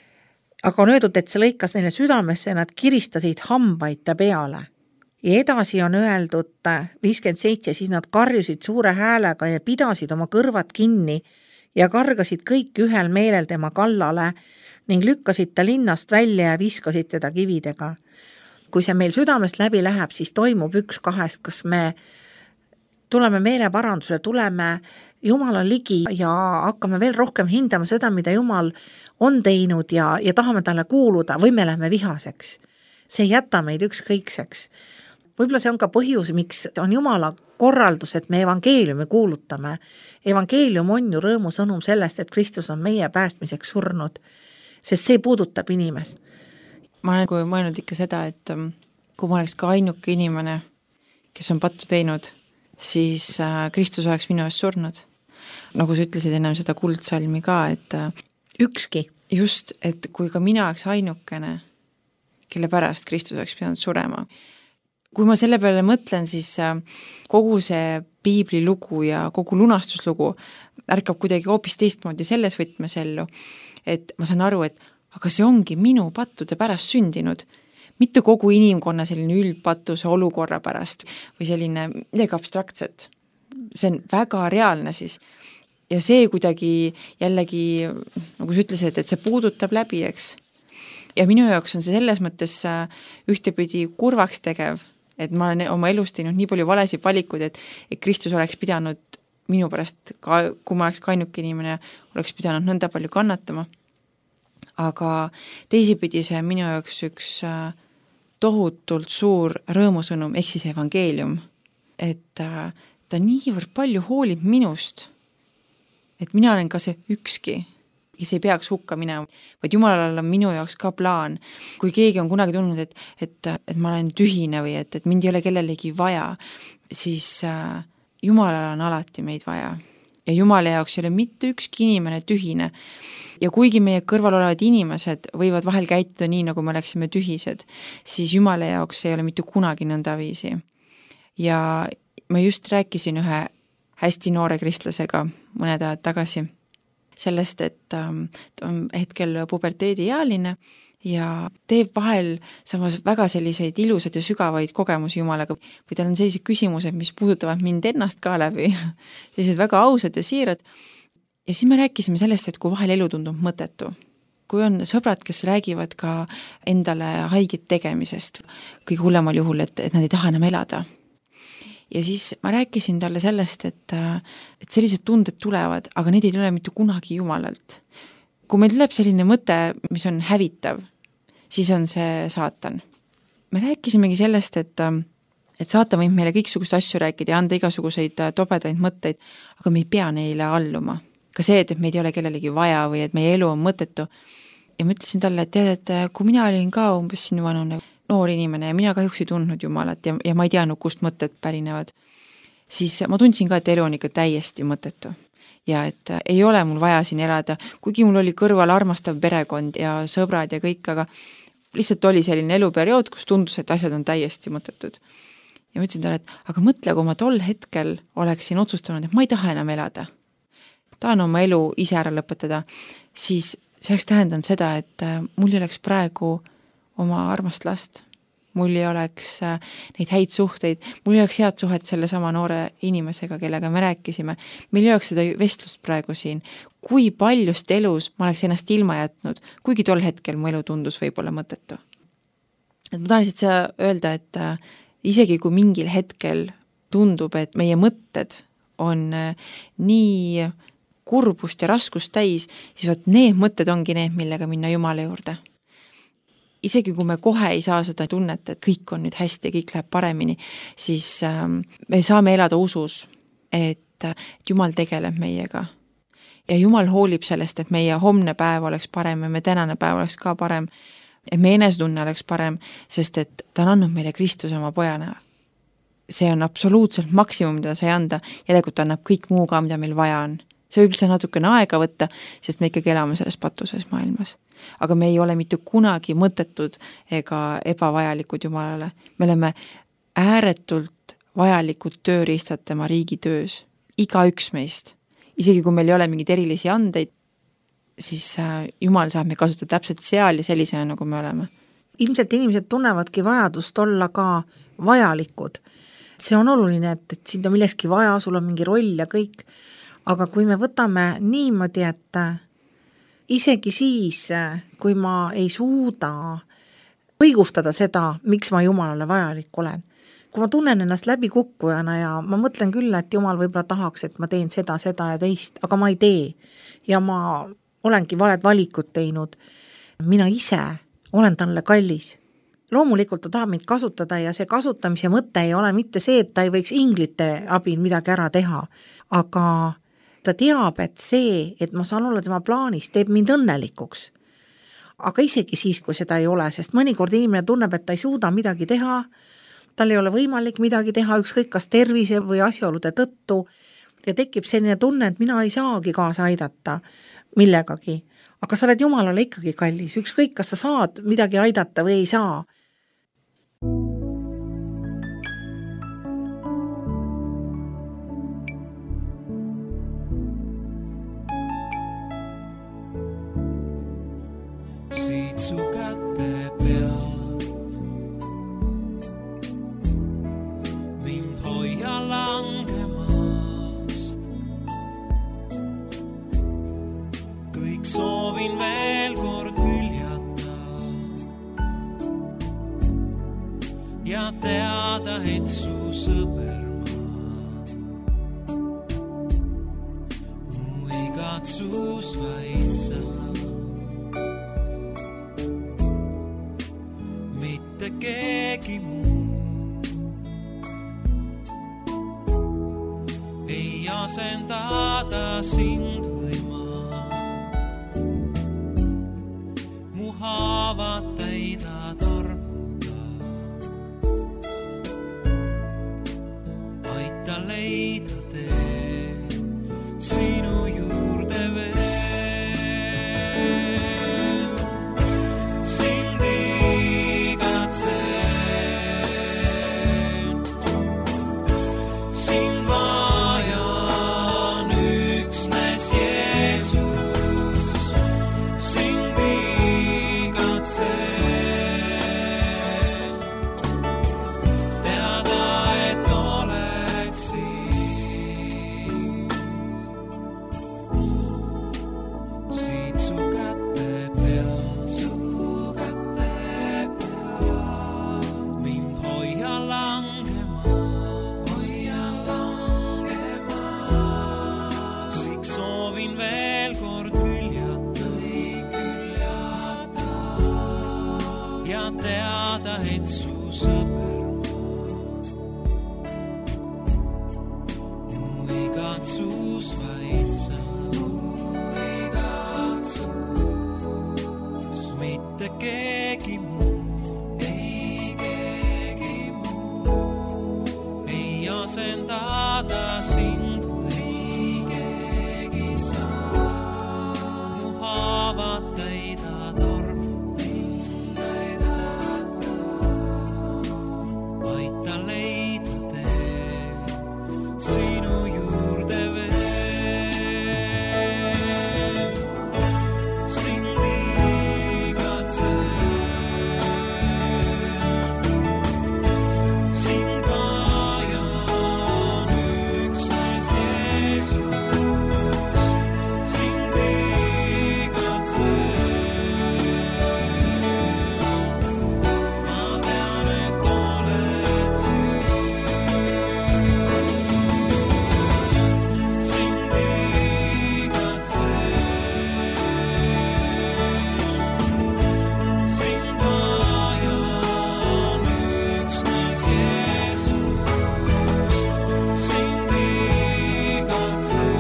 Aga on öeldud, et see lõikas neile südamesse ja nad kiristasid hambaid ta peale. Ja edasi on öeldud viiskümmend seitse, siis nad karjusid suure häälega ja pidasid oma kõrvad kinni ja kargasid kõik ühel meelel tema kallale ning lükkasid ta linnast välja ja viskasid teda kividega. Kui see meil südamest läbi läheb, siis toimub üks kahest, kas me tuleme meeleparandusele, tuleme Jumala ligi ja hakkame veel rohkem hindama seda, mida Jumal on teinud ja, ja tahame talle kuuluda või me läheme vihaseks. See ei jäta meid ükskõikseks. Võib-olla see on ka põhjus, miks on Jumala korraldus, et me evangeeliumi kuulutame. Evangeelium on ju rõõmusõnum sellest, et Kristus on meie päästmiseks surnud, sest see puudutab inimest. Ma olen kui mõelnud ikka seda, et kui ma oleks ka ainuke inimene, kes on pattu teinud, siis Kristus oleks minu eest surnud. Nagu sa ütlesid ennem seda kuldsalmi ka, et ükski. Just, et kui ka mina oleks ainukene, kelle pärast Kristus oleks pidanud surema. Kui ma selle peale mõtlen, siis kogu see piibli lugu ja kogu lunastuslugu ärkab kuidagi hoopis teistmoodi selles võtmes ellu, et ma saan aru, et aga see ongi minu pattude pärast sündinud. Mitte kogu inimkonna selline üldpattuse olukorra pärast või selline midagi abstraktset. See on väga reaalne siis. Ja see kuidagi jällegi, nagu sa ütlesid, et see puudutab läbi, eks. Ja minu jaoks on see selles mõttes ühtepidi kurvaks tegev, et ma olen oma elus teinud nii palju valesid valikuid, et, et Kristus oleks pidanud minu pärast, kui ma oleks ka ainuke inimene, oleks pidanud nõnda palju kannatama. Aga teisipidi see on minu jaoks üks tohutult suur rõõmusõnum, ehk siis evangeelium, et ta niivõrd palju hoolib minust, et mina olen ka see ükski, kes ei peaks hukka minema, vaid Jumalal on minu jaoks ka plaan. Kui keegi on kunagi tulnud, et, et, et ma olen tühine või et, et mind ei ole kellelegi vaja, siis äh, Jumalal on alati meid vaja. ja Jumala jaoks ei ole mitte ükski inimene tühine. Ja kuigi meie kõrval olevad inimesed võivad vahel käituda nii, nagu me oleksime tühised, siis Jumala jaoks ei ole mitte kunagi nõnda viisi. Ja ma just rääkisin ühe hästi noore kristlasega mõned ajad tagasi sellest, et ta on hetkel puberteediealine ja teeb vahel samas väga selliseid ilusad ja sügavaid kogemusi Jumalaga, või tal on sellised küsimused, mis puudutavad mind ennast ka läbi, sellised väga ausad ja siirad. Ja siis me rääkisime sellest, et kui vahel elu tundub mõttetu, kui on sõbrad, kes räägivad ka endale haiget tegemisest, kõige hullemal juhul, et, et nad ei taha enam elada. Ja siis ma rääkisin talle sellest, et, et sellised tunded tulevad, aga need ei tule mitte kunagi Jumalalt. Kui meil tuleb selline mõte, mis on hävitav, siis on see saatan. Me rääkisimegi sellest, et, et saatan võib meile kõiksugust asju rääkida ja anda igasuguseid tobedaid mõtteid, aga me ei pea neile alluma. Ka see, et meid ei ole kellelegi vaja või et meie elu on mõttetu. Ja ma ütlesin talle, et tead, et kui mina olin ka umbes sinu vanune noor inimene ja mina kahjuks ei tundnud Jumalat ja, ja ma ei teadnud, kust mõtted pärinevad, siis ma tundsin ka, et elu on ikka täiesti mõttetu. Ja et ei ole mul vaja siin elada, kuigi mul oli kõrval armastav perekond ja sõbrad ja kõik, aga lihtsalt oli selline eluperiood, kus tundus, et asjad on täiesti mõttetud. Ja ma ütlesin talle, et aga mõtle, kui ma tol hetkel oleksin otsustanud, et ma ei taha enam elada. Tahan oma elu ise ära lõpetada, siis see oleks tähendanud seda, et mul ei oleks praegu oma armast last, mul ei oleks neid häid suhteid, mul ei oleks head suhet selle sama noore inimesega, kellega me rääkisime, meil ei oleks seda vestlust praegu siin, kui paljust elus ma oleks ennast ilma jätnud, kuigi tol hetkel mu elu tundus võib-olla mõttetu. Et ma tahan lihtsalt seda öelda, et isegi kui mingil hetkel tundub, et meie mõtted on nii kurbust ja raskust täis, siis võt need mõtted ongi need, millega minna Jumala juurde. Isegi kui me kohe ei saa seda tunnet, et kõik on nüüd hästi ja kõik läheb paremini, siis ähm, me saame elada usus, et, et Jumal tegeleb meiega. Ja Jumal hoolib sellest, et meie homne päev oleks parem ja me tänane päev oleks ka parem, et meie enesetunne oleks parem, sest et ta on andnud meile Kristuse oma pojana. See on absoluutselt maksimum, mida sai anda, järelikult annab kõik muu ka, mida meil vaja on. See võib üldse natukene aega võtta, sest me ikkagi elame selles patuses maailmas. Aga me ei ole mitte kunagi mõttetud ega ebavajalikud Jumalale. Me oleme ääretult vajalikud tööriistad tema riigi töös. Iga üks meist. Isegi kui meil ei ole mingid erilisi andeid, siis Jumal saab me kasutada täpselt seal ja sellisena, nagu me oleme. Ilmselt inimesed tunnevadki vajadust olla ka vajalikud. See on oluline, et, et sind on milleski vaja, sul on mingi roll ja kõik. Aga kui me võtame niimoodi, et isegi siis, kui ma ei suuda õigustada seda, miks ma Jumalale vajalik olen, kui ma tunnen ennast läbi kukkujana ja ma mõtlen küll, et Jumal võib-olla tahaks, et ma teen seda, seda ja teist, aga ma ei tee ja ma olengi valed valikud teinud, mina ise olen talle kallis. Loomulikult ta tahab mind kasutada ja see kasutamise mõte ei ole mitte see, et ta ei võiks inglite abil midagi ära teha, aga ta teab, et see, et ma saan olla tema plaanis, teeb mind õnnelikuks. Aga isegi siis, kui seda ei ole, sest mõnikord inimene tunneb, et ta ei suuda midagi teha, tal ei ole võimalik midagi teha, ükskõik kas tervise või asjaolude tõttu, ja tekib selline tunne, et mina ei saagi kaasa aidata millegagi. Aga sa oled Jumalale ikkagi kallis, ükskõik kas sa saad midagi aidata või ei saa. Siit su kätte pealt mind hoia langemast. Kõik soovin veel kord hüljata ja teada, et su sõber ma mu igatsus vaid sa. Keegi muu ei asendada sind või ma mu haavad täidad armuga. Aita leida tee su sõber ma. Mu igatsus vaid sa, mu igatsus, mitte keegi muu, ei keegi muu, ei asendada sind või keegi saa. Mu haavad täidad armu, aita leida tee sinu juurde veel. Sind igatsen, sind vajan üksnes Jeesus. Sind igatsen, ma tean, et oled siin. Sind igatsen, sind vajan üksnes Jeesus. Sind igatsen,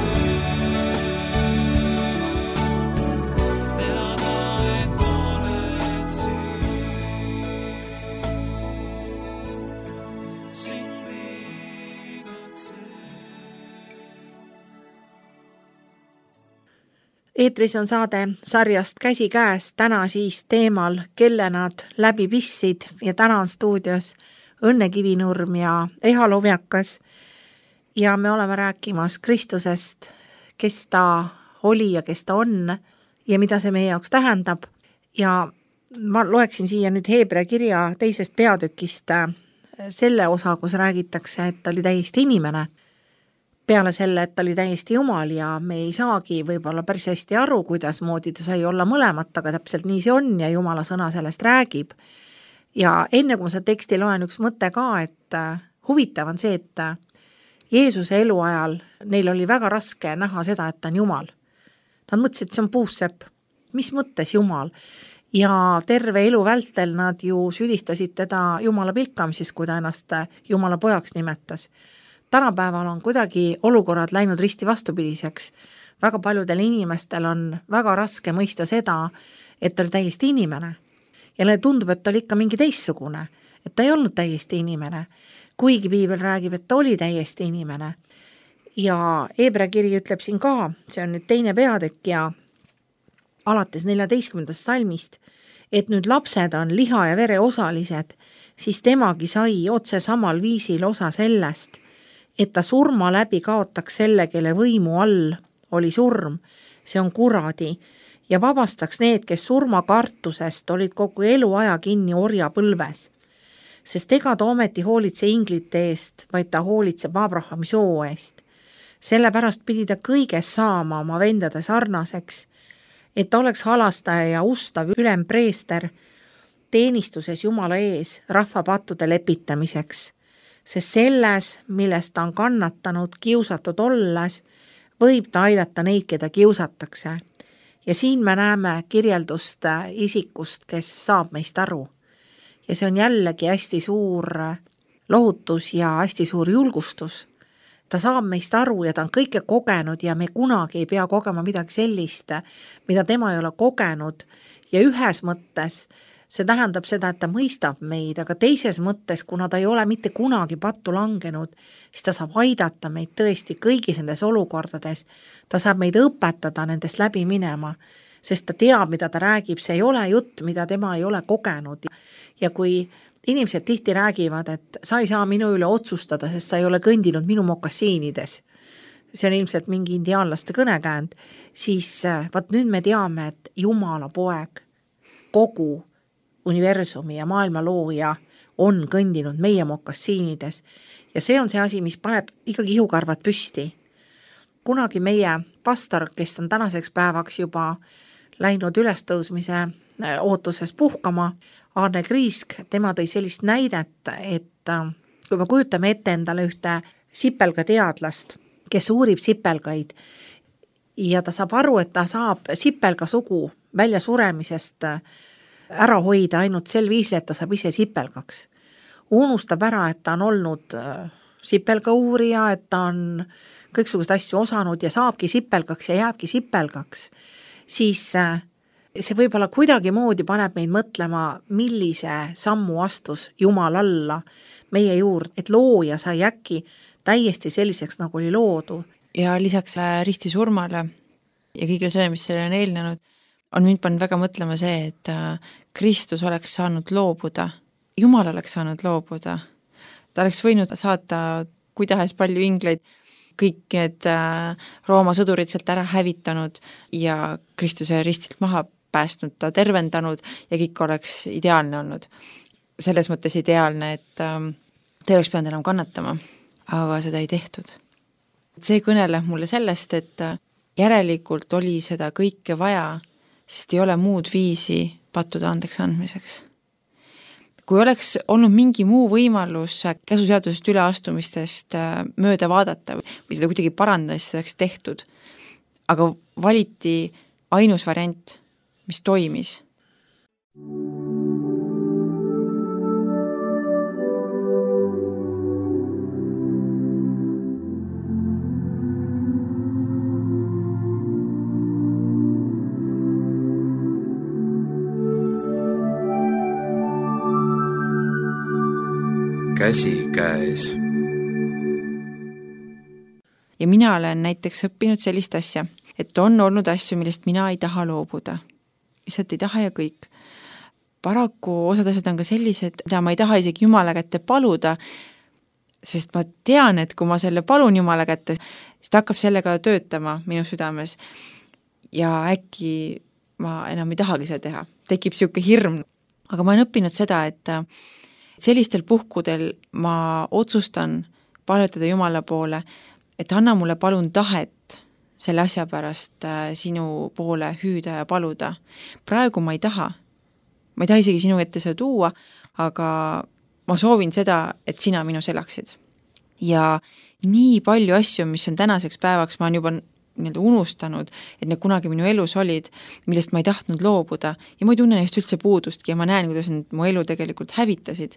teada, et oled siin. Sind igatsen. eetris on saade sarjast Käsikäes, täna siis teemal, kelle nad läbi pistsid ja täna on stuudios Õnne Kivinurm ja Eha Lovjakas ja me oleme rääkimas Kristusest, kes ta oli ja kes ta on ja mida see meie jaoks tähendab. Ja ma loeksin siia nüüd Heebrea kirja teisest peatükist äh, selle osa, kus räägitakse, et ta oli täiesti inimene. Peale selle, et ta oli täiesti jumal ja me ei saagi võib-olla päris hästi aru, kuidas moodi ta sai olla mõlemat, aga täpselt nii see on ja Jumala sõna sellest räägib. Ja enne kui ma seda teksti loen, üks mõte ka, et äh, huvitav on see, et äh, Jeesuse eluajal neil oli väga raske näha seda, et ta on jumal. Nad mõtlesid, et see on puussepp. Mis mõttes jumal? Ja terve elu vältel nad ju süüdistasid teda Jumala pilkamises, kui ta ennast äh, Jumala pojaks nimetas. Tänapäeval on kuidagi olukorrad läinud risti vastupidiseks. Väga paljudel inimestel on väga raske mõista seda, et ta oli täiesti inimene. Ja neile tundub, et ta oli ikka mingi teistsugune, et ta ei olnud täiesti inimene. Kuigi piibel räägib, et ta oli täiesti inimene. Ja Heebrea kiri ütleb siin ka, see on nüüd teine peatükk ja alates neljateistkümnendast salmist, et nüüd lapsed on liha ja vere osalised, siis temagi sai otse samal viisil osa sellest, et ta surma läbi kaotaks selle, kelle võimu all oli surm, see on kuradi, ja vabastaks need, kes surma kartusest olid kogu eluaja kinni orja põlves. Sest ega ta ometi hoolitse inglite eest, vaid ta hoolitseb Abrahami soo eest. Sellepärast pidi ta kõiges saama oma vendade sarnaseks, et ta oleks halastaja ja ustav ülempreester teenistuses Jumala ees rahva pattude lepitamiseks. Sest selles, millest ta on kannatanud kiusatud olles, võib ta aidata neid, keda kiusatakse. Ja siin me näeme kirjeldust isikust, kes saab meist aru. Ja see on jällegi hästi suur lohutus ja hästi suur julgustus. Ta saab meist aru ja ta on kõike kogenud ja me kunagi ei pea kogema midagi sellist, mida tema ei ole kogenud. Ja ühes mõttes see tähendab seda, et ta mõistab meid, aga teises mõttes, kuna ta ei ole mitte kunagi pattu langenud, siis ta saab aidata meid tõesti kõigis nendes olukordades. Ta saab meid õpetada nendest läbi minema, sest ta teab, mida ta räägib, see ei ole jutt, mida tema ei ole kogenud. Ja kui inimesed tihti räägivad, et sa ei saa minu üle otsustada, sest sa ei ole kõndinud minu mokassiinides, see on ilmselt mingi indiaanlaste kõnekäänd, siis vaat nüüd me teame, et Jumala poeg, kogu universumi ja maailma looja on kõndinud meie mokassiinides ja see on see asi, mis paneb ikkagi ihukarvad püsti. Kunagi meie pastor, kes on tänaseks päevaks juba läinud ülestõusmise ootuses puhkama, Arne Kriisk, tema tõi sellist näidet, et kui me kujutame ette endale ühte sipelga teadlast, kes uurib sipelgaid ja ta saab aru, et ta saab sipelga sugu välja suremisest ära hoida ainult sel viisil, et ta saab ise sipelgaks. Unustab ära, et ta on olnud sipelga uurija, et ta on kõiksugused asju osanud ja saabki sipelgaks ja jääbki sipelgaks, siis see võib-olla kuidagi moodi paneb meid mõtlema, millise sammu astus Jumal alla meie juurde, et looja sai äkki täiesti selliseks, nagu oli loodu. Ja lisaks risti surmale ja kõigile selle, mis selle on eelnenud, on mind pannud väga mõtlema see, et Kristus oleks saanud loobuda, Jumal oleks saanud loobuda. Ta oleks võinud saata kuidas palju ingleid, kõik need Rooma sõdurid sealt ära hävitanud ja Kristuse ristilt maha päästnud, ta tervendanud ja kõik oleks ideaalne olnud. Selles mõttes ideaalne, et ta ei oleks pidanud enam kannatama, aga seda ei tehtud. See kõneleb mulle sellest, et järelikult oli seda kõike vaja, sest ei ole muud viisi pattude andeks andmiseks. Kui oleks olnud mingi muu võimalus käsuseadusest üleastumistest mööda vaadata või seda kuidagi parandada, siis oleks tehtud, aga valiti ainus variant, mis toimis. Käsi käes. Ja mina olen näiteks õppinud sellist asja, et on olnud asju, millest mina ei taha loobuda. Lihtsalt ei taha ja kõik. Paraku osad asjad on ka sellised, mida ma ei taha isegi Jumala kätte paluda, sest ma tean, et kui ma selle palun Jumala kätte, siis ta hakkab sellega töötama minu südames ja äkki ma enam ei tahagi seda teha. Tekib siuke hirm. Aga ma olen õppinud seda, et sellistel puhkudel ma otsustan palvetada Jumala poole, et anna mulle palun tahet selle asja pärast sinu poole hüüda ja paluda. Praegu ma ei taha. Ma ei taha isegi sinu ette seda tuua, aga ma soovin seda, et sina minus elaksid. Ja nii palju asju, mis on tänaseks päevaks, ma olen juba nii-öelda unustanud, et need kunagi minu elus olid, millest ma ei tahtnud loobuda ja ma ei tunne neist üldse puudustki ja ma näen, kuidas need mu elu tegelikult hävitasid.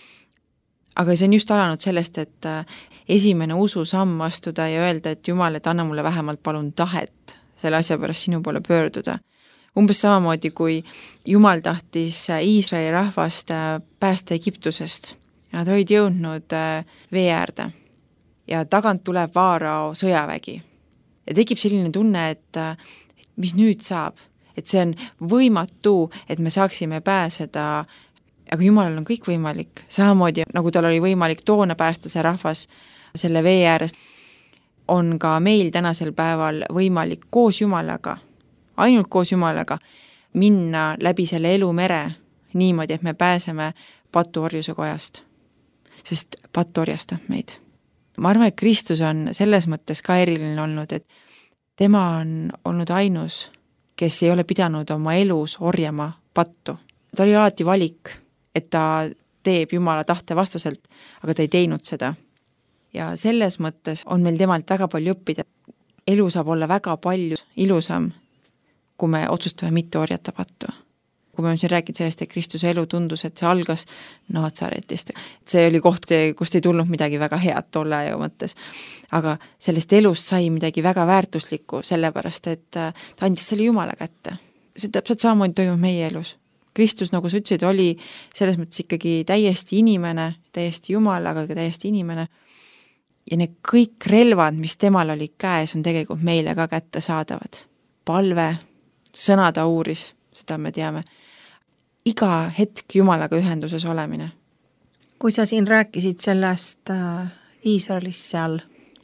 Aga see on just alanud sellest, et esimene usu samm astuda ja öelda, et Jumal, et anna mulle vähemalt palun tahet selle asja pärast sinu poole pöörduda. Umbes samamoodi, kui Jumal tahtis Iisraeli rahvast päästa Egiptusest. Nad olid jõudnud vee äärde ja tagant tuleb Vaarao sõjavägi. Ja tekib selline tunne, et mis nüüd saab, et see on võimatu, et me saaksime pääseda, aga Jumalal on kõik võimalik. Samamoodi, nagu tal oli võimalik toona päästa see rahvas selle vee äärest, on ka meil tänasel päeval võimalik koos Jumalaga, ainult koos Jumalaga, minna läbi selle elumere niimoodi, et me pääseme patuorjuse kojast, sest patt orjastab meid. Ma arvan, et Kristus on selles mõttes ka eriline olnud, et tema on olnud ainus, kes ei ole pidanud oma elus orjama pattu. Ta oli alati valik, et ta teeb Jumala tahte vastaselt, aga ta ei teinud seda. Ja selles mõttes on meil temalt väga palju õppida. Elu saab olla väga palju ilusam, kui me otsustame mitte orjata pattu. Kui me siin räägid sellest, et Kristuse elu tundus, et see algas Naatsaretist. See oli koht, kust ei tulnud midagi väga head tolle aja mõttes. Aga sellest elust sai midagi väga väärtuslikku, sellepärast, et ta andis selle Jumala kätte. See täpselt samamoodi toimub meie elus. Kristus, nagu sa ütlesid, oli selles mõttes ikkagi täiesti inimene, täiesti Jumal, aga ka täiesti inimene. Ja need kõik relvad, mis temal oli käes, on tegelikult meile ka kätte saadavad. Palve, sõna ta uuris, seda me teame. Iga hetk Jumalaga ühenduses olemine. Kui sa siin rääkisid sellest äh, Iisraelis seal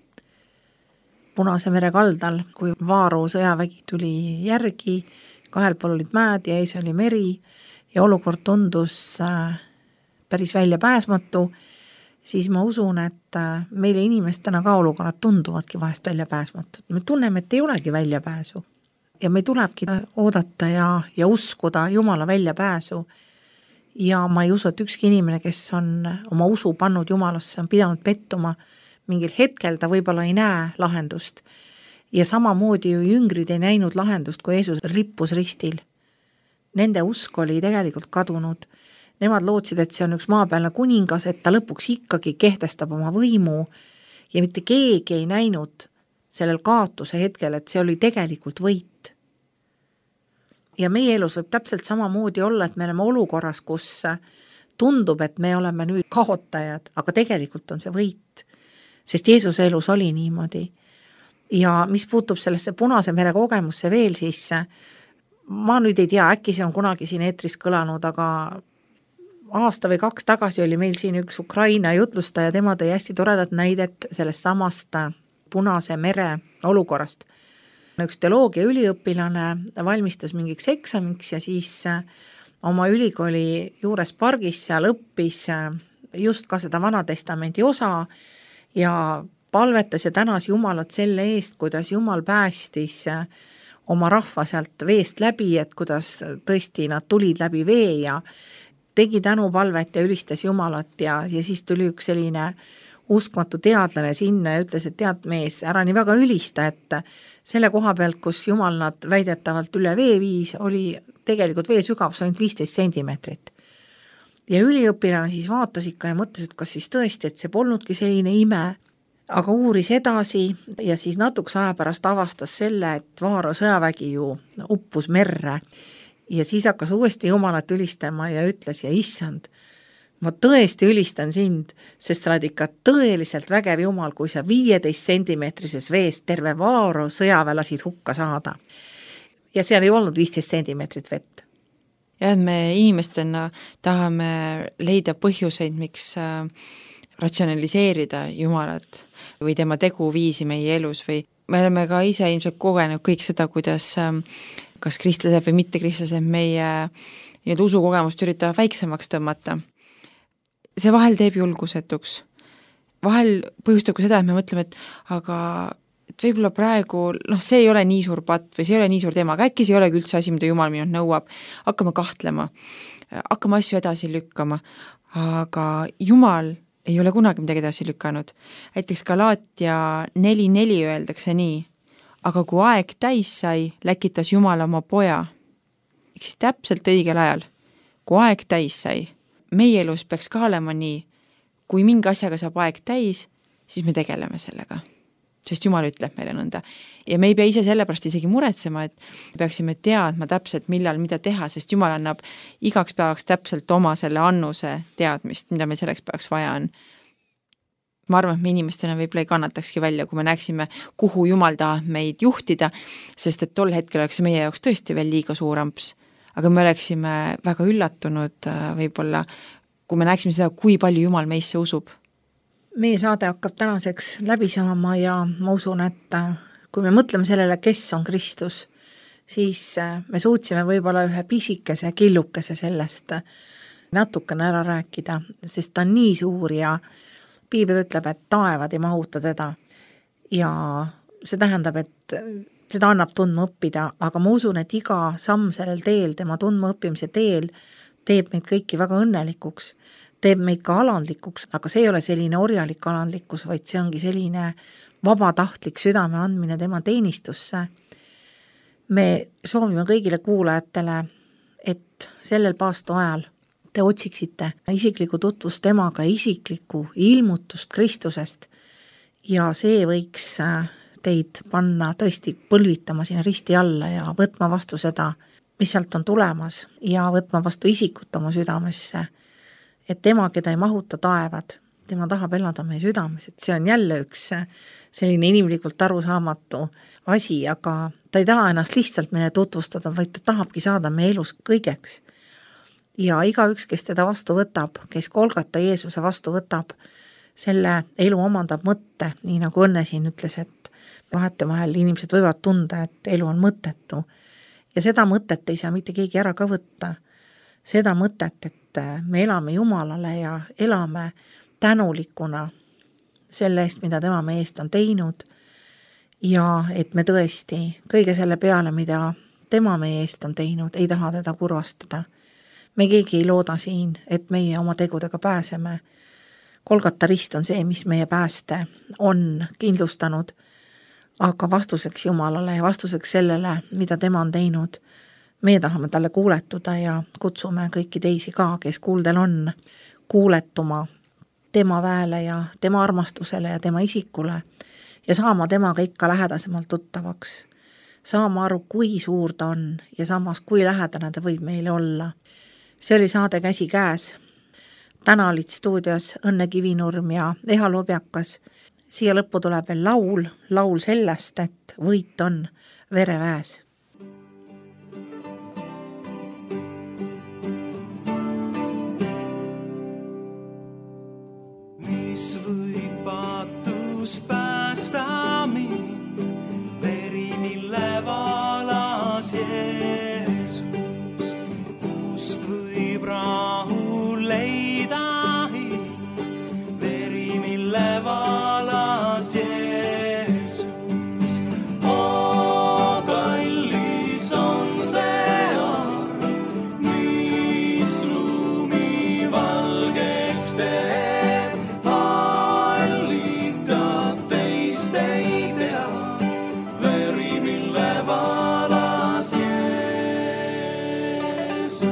Punase mere kaldal, kui Vaarao sõjavägi tuli järgi, kahel pool olid mäed ja ees oli meri ja olukord tundus äh, päris välja pääsmatu, siis ma usun, et äh, meile inimestena ka olukorrad tunduvadki vahest välja pääsmatud. Me tunneme, et ei olegi välja pääsu. Ja me tulebki oodata ja, ja uskuda Jumala väljapääsu. Ja ma ei usu, et ükski inimene, kes on oma usu pannud Jumalasse, on pidanud pettuma. Mingil hetkel ta võib-olla ei näe lahendust. Ja samamoodi ju jüngrid ei näinud lahendust, kui Jeesus rippus ristil. nende usk oli tegelikult kadunud. Nemad lootsid, et see on üks maapealne kuningas, et ta lõpuks ikkagi kehtestab oma võimu ja mitte keegi ei näinud sellel kaotuse hetkel, et see oli tegelikult võit. Ja meie elus võib täpselt samamoodi olla, et me oleme olukorras, kus tundub, et me oleme nüüd kaotajad, aga tegelikult on see võit, sest Jeesuse elus oli niimoodi. Ja mis puutub sellesse Punase mere kogemusse veel, siis ma nüüd ei tea, äkki see on kunagi siin eetris kõlanud, aga aasta või kaks tagasi oli meil siin üks Ukraina jutlustaja, tema tõi hästi toredat näidet sellest samast Punase mere olukorrast. Üks teoloogia üliõpilane valmistas mingiks eksamiks ja siis oma ülikooli juures pargis seal õppis just ka seda Vanatestamendi osa ja palvetas ja tänas Jumalat selle eest, kuidas Jumal päästis oma rahva sealt veest läbi, et kuidas tõesti nad tulid läbi vee ja tegi tänupalvet ja ülistas Jumalat ja, ja siis tuli üks selline uskmatu teadlane sinna ja ütles, et tead mees, ära nii väga ülista, et selle koha pealt, kus Jumal nad väidetavalt üle vee viis, oli tegelikult vee sügavus ainult viisteist sentimeetrit. Ja üliõpilane siis vaatas ikka ja mõtles, et kas siis tõesti, et see polnudki selline ime, aga uuris edasi ja siis natuks aja pärast avastas selle, et Vaaro sõjavägi ju uppus merre ja siis hakkas uuesti Jumalat ülistama ja ütles ja issand, ma tõesti ülistan sind, sest sa oled ikka tõeliselt vägev Jumal, kui sa viieteist sentimeetrises veest terve Vaaro sõjaväe lasid hukka saada. Ja seal ei olnud viisteist sentimeetrit vett. Ja me inimestena tahame leida põhjuseid, miks ratsionaliseerida Jumalat või tema teguviisi meie elus või me oleme ka ise ilmselt kogenud kõik seda, kuidas kas kristlased või mitte kristlased meie nii-öelda usukogemust üritavad väiksemaks tõmmata. See vahel teeb julgusetuks. Vahel põhjustab ka seda, et me mõtleme, et aga et võib-olla praegu, noh, see ei ole nii suur patt või see ei ole nii suur teema, aga äkki see ei olegi üldse asi, mida Jumal minult nõuab. Hakkame kahtlema, hakkame asju edasi lükkama, aga Jumal ei ole kunagi midagi edasi lükanud. Näiteks Galaatia neli neli öeldakse nii, aga kui aeg täis sai, läkitas Jumal oma poja. Eks täpselt õigel ajal, kui aeg täis sai. Meie elus peaks ka olema nii, kui mingi asjaga saab aeg täis, siis me tegeleme sellega. Sest Jumal ütleb meile nõnda. Ja me ei pea ise sellepärast isegi muretsema, et peaksime teadma täpselt, millal mida teha, sest Jumal annab igaks päevaks täpselt oma selle annuse teadmist, mida meil selleks päevaks vaja on. Ma arvan, et me inimestena võib-olla ei kannatakski välja, kui me näeksime, kuhu Jumal tahab meid juhtida, sest et tol hetkel oleks meie jaoks tõesti veel liiga suur amps. Aga me oleksime väga üllatunud võib-olla, kui me näeksime seda, kui palju Jumal meisse usub. Meie saade hakkab tänaseks läbi saama ja ma usun, et kui me mõtleme sellele, kes on Kristus, siis me suutsime võib-olla ühe pisikese killukese sellest natukene ära rääkida, sest ta on nii suur ja Piibel ütleb, et taevad ei mahuta teda ja see tähendab, et seda annab tundma õppida, aga ma usun, et iga samm sellel teel, tema tundma õppimise teel, teeb meid kõiki väga õnnelikuks, teeb meid ka alandlikuks, aga see ei ole selline orjalik alandlikkus, vaid see ongi selline vabatahtlik südame andmine tema teenistusse. Me soovime kõigile kuulajatele, et sellel paastu ajal te otsiksite isiklikku tutvust temaga, isiklikku ilmutust Kristusest ja see võiks teid panna tõesti põlvitama sinna risti alla ja võtma vastu seda, mis sealt on tulemas ja võtma vastu isikut oma südamesse, et tema, keda ei mahuta taevad, tema tahab elada meie südames, et see on jälle üks selline inimlikult arusaamatu asi, aga ta ei taha ennast lihtsalt meile tutvustada, vaid ta tahabki saada meie elus kõigeks. Ja igaüks, kes teda vastu võtab, kes Golgata Jeesuse vastu võtab, selle elu omandab mõtte, nii nagu Õnne siin ütles, et vahete vahel inimesed võivad tunda, et elu on mõttetu. Ja seda mõtet ei saa mitte keegi ära ka võtta. Seda mõtet, et me elame Jumalale ja elame tänulikuna selle eest, mida tema meie eest on teinud ja et me tõesti kõige selle peale, mida tema meie eest on teinud, ei taha teda kurvastada. Me keegi ei looda siin, et meie oma tegudega pääseme. Golgata rist on see, mis meie pääste on kindlustanud, aga vastuseks Jumalale ja vastuseks sellele, mida tema on teinud, meie tahame talle kuuletuda ja kutsume kõiki teisi ka, kes kuuldel on, kuuletuma tema väele ja tema armastusele ja tema isikule ja saama temaga ikka lähedasemalt tuttavaks. Saama aru, kui suur ta on ja samas, kui lähedane ta võib meile olla. See oli saade Käsi käes. Täna olid stuudios Õnne Kivinurm ja Eha Lobjakas. Siia lõppu tuleb veel laul, laul sellest, et võit on vereväes. Mis võib paatust päästa mind, veri, mille valas Jeesus, kust võib rahu leida hind, veri, mille valas Jeesus. O kallis on see arv, mis lumi valgeks teeb, allikad teist ei tea, veri, mille valas Jeesus.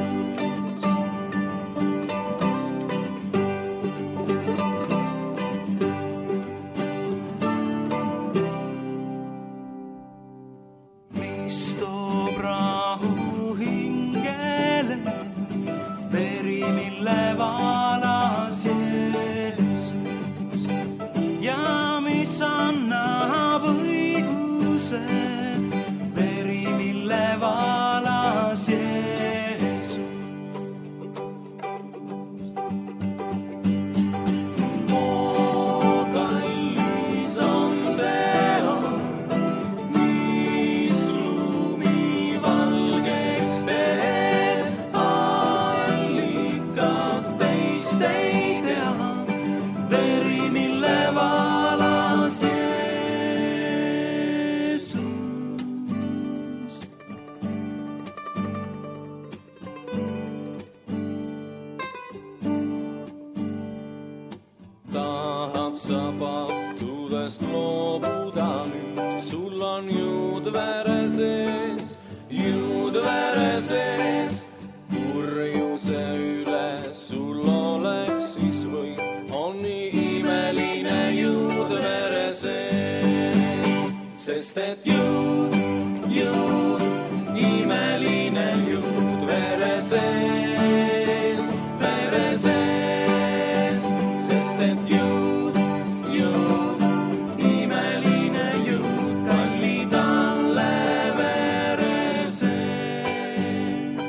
Mis toob rahu hingele, veri, mille valas Jeesus, ja mis annab õiguse, veri, mille valas Jeesus. O kallis on see arv, mis lumi valgeks teeb, allikad teist ei tea, veri, mille valas Jeesus. Tahad sa pattudest loobuda nüüd, sul on jõud vere sees, jõud vere sees, kurjuse üle sul oleks siis või, on nii imeline jõud vere sees, sest et jõud, jõud, imeline jõud vere sees, vere sees, sest et jõud, jõud, imeline jõud, kallid alle vere sees.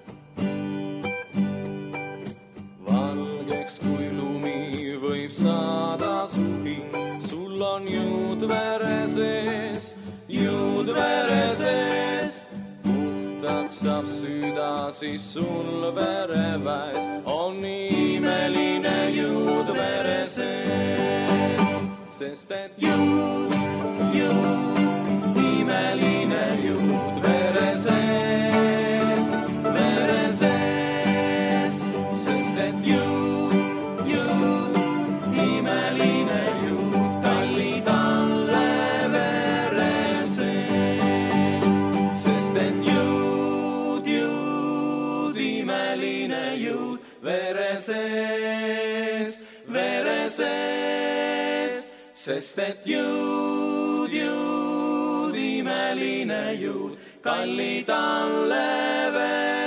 Valgeks kui lumi võib saada su hing, sul on jõud vere sees, jõud vere sees, puhtaks saab süda siis sul vereväes, on nii imeline jõud vere sees, sest et jõud, jõud, imeline jõud vere sees, vere sees, sest et jõud, jõud, imeline jõud, kallid alle vere sees, sest et jõud, jõud, imeline jõud vere sees, vere sees, sest et jõud, jõud, imeline jõud, kallid alle vere